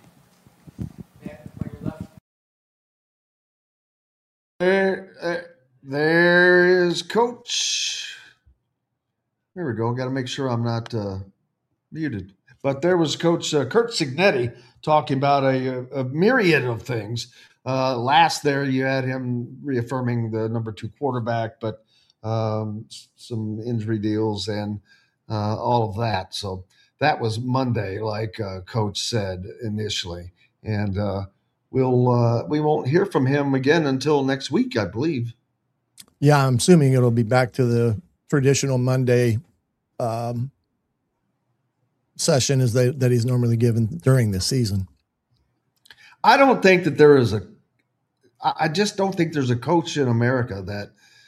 S5: There, uh, there is Coach. There we go. Got to make sure I'm not uh, muted. But there was Coach uh, Curt Cignetti talking about a, a myriad of things. Uh, last there, you had him reaffirming the number two quarterback, but um, some injury deals and uh, all of that. So that was Monday, like uh, Coach said initially, and uh, we'll uh, we won't hear from him again until next week, I believe.
S6: Yeah, I'm assuming it'll be back to the traditional Monday um, session as they, that he's normally given during the season.
S5: I don't think that there is a. I just don't think there's a coach in America that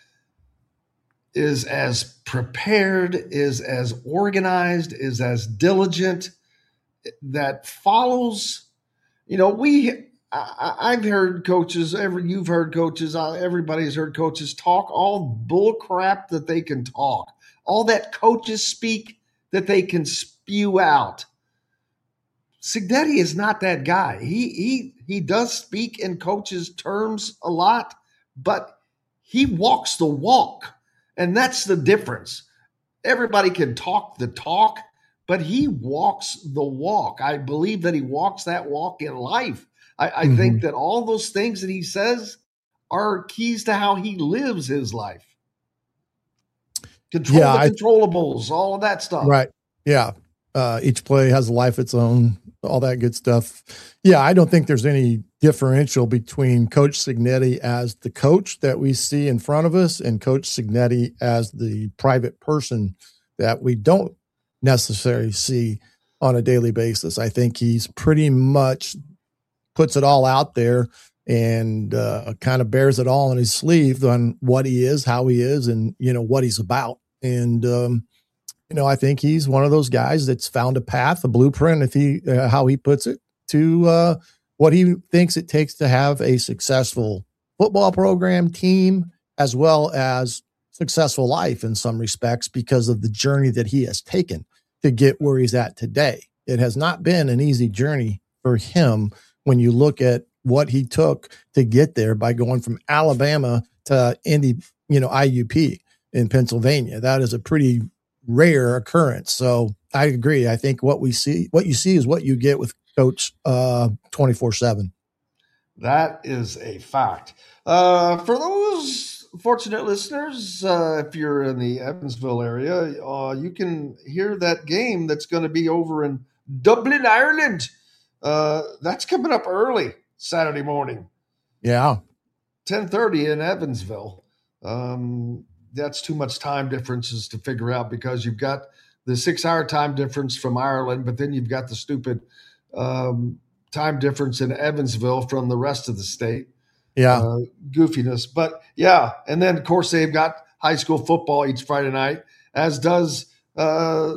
S5: is as prepared, is as organized, is as diligent, that follows. You know, we. I, I've heard coaches. Every you've heard coaches. Everybody's heard coaches talk all bull crap that they can talk. All that coaches speak that they can spew out. Cignetti is not that guy. He he he does speak in coaches' terms a lot, but he walks the walk. And that's the difference. Everybody can talk the talk, but he walks the walk. I believe that he walks that walk in life. I, I mm-hmm. think that all those things that he says are keys to how he lives his life. Control yeah, the controllables, I, all of that stuff.
S6: Right. Yeah. Uh, each play has a life of its own, all that good stuff. Yeah, I don't think there's any differential between Coach Cignetti as the coach that we see in front of us and Coach Cignetti as the private person that we don't necessarily see on a daily basis. I think he's pretty much puts it all out there and uh, kind of bears it all on his sleeve on what he is, how he is, and, you know, what he's about. And, um, you know, I think he's one of those guys that's found a path, a blueprint, if he, uh, how he puts it, to uh, what he thinks it takes to have a successful football program, team, as well as successful life in some respects, because of the journey that he has taken to get where he's at today. It has not been an easy journey for him when you look at what he took to get there by going from Alabama to Indy, you know, I U P in Pennsylvania. That is a pretty rare occurrence. So I agree. I think what we see, what you see is what you get with Coach uh, twenty-four seven.
S5: That is a fact. Uh, for those fortunate listeners, uh, if you're in the Evansville area, uh, you can hear that game that's going to be over in Dublin, Ireland. Uh, that's coming up early Saturday morning.
S6: Yeah.
S5: ten thirty in Evansville. Um, that's too much time differences to figure out, because you've got the six-hour time difference from Ireland, but then you've got the stupid um, time difference in Evansville from the rest of the state.
S6: Yeah.
S5: Uh, goofiness. But, yeah, and then, of course, they've got high school football each Friday night, as does uh,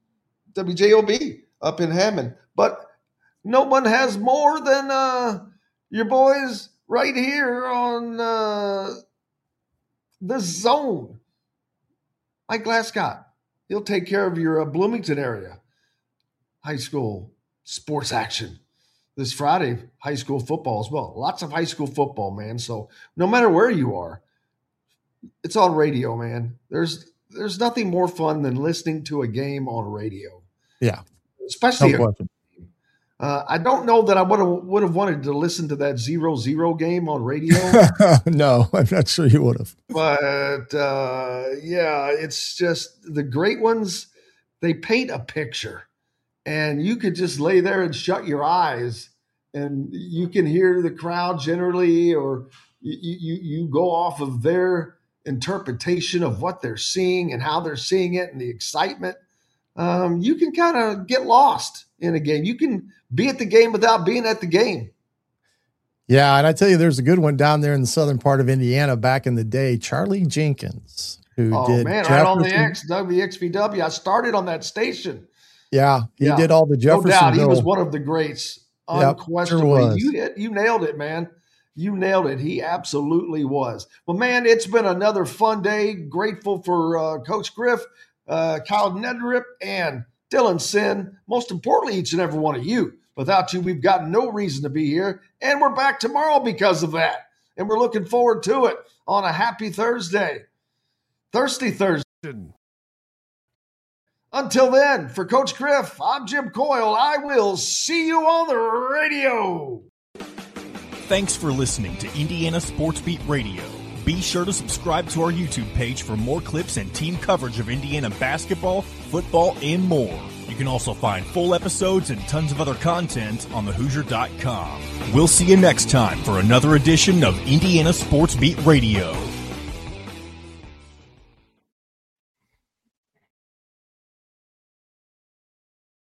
S5: W J O B up in Hammond. But no one has more than uh, your boys right here on uh, the Zone. Mike Glascott, he'll take care of your uh, Bloomington area high school sports action this Friday. High school football as well. Lots of high school football, man. So no matter where you are, it's on radio, man. There's there's nothing more fun than listening to a game on radio.
S6: Yeah,
S5: especially.
S6: No
S5: a, Uh, I don't know that I would have would have wanted to listen to that zero zero game on radio.
S6: No, I'm not sure you would have.
S5: But uh, yeah, it's just the great ones. They paint a picture, and you could just lay there and shut your eyes, and you can hear the crowd generally, or you you, you go off of their interpretation of what they're seeing and how they're seeing it and the excitement. Um, you can kind of get lost in a game. You can be at the game without being at the game.
S6: Yeah, and I tell you, there's a good one down there in the southern part of Indiana back in the day, Charlie Jenkins, who
S5: oh,
S6: did
S5: man,
S6: Jefferson.
S5: right on the X, W X V W. I started on that station.
S6: Yeah, he
S5: yeah.
S6: did all the Jefferson.
S5: No doubt, he was one of the greats,
S6: yep,
S5: unquestionably.
S6: Sure was.
S5: You hit, you nailed it, man. You nailed it. He absolutely was. Well, man, it's been another fun day. Grateful for uh, Coach Griff, uh, Kyle Nedrip, and Dylan Sin. Most importantly, each and every one of you. Without you, we've got no reason to be here. And we're back tomorrow because of that. And we're looking forward to it on a happy Thursday. Thirsty Thursday. Until then, for Coach Griff, I'm Jim Coyle. I will see you on the radio.
S14: Thanks for listening to Indiana Sports Beat Radio. Be sure to subscribe to our YouTube page for more clips and team coverage of Indiana basketball, football, and more. You can also find full episodes and tons of other content on the Hoosier dot com. We'll see you next time for another edition of Indiana Sports Beat Radio.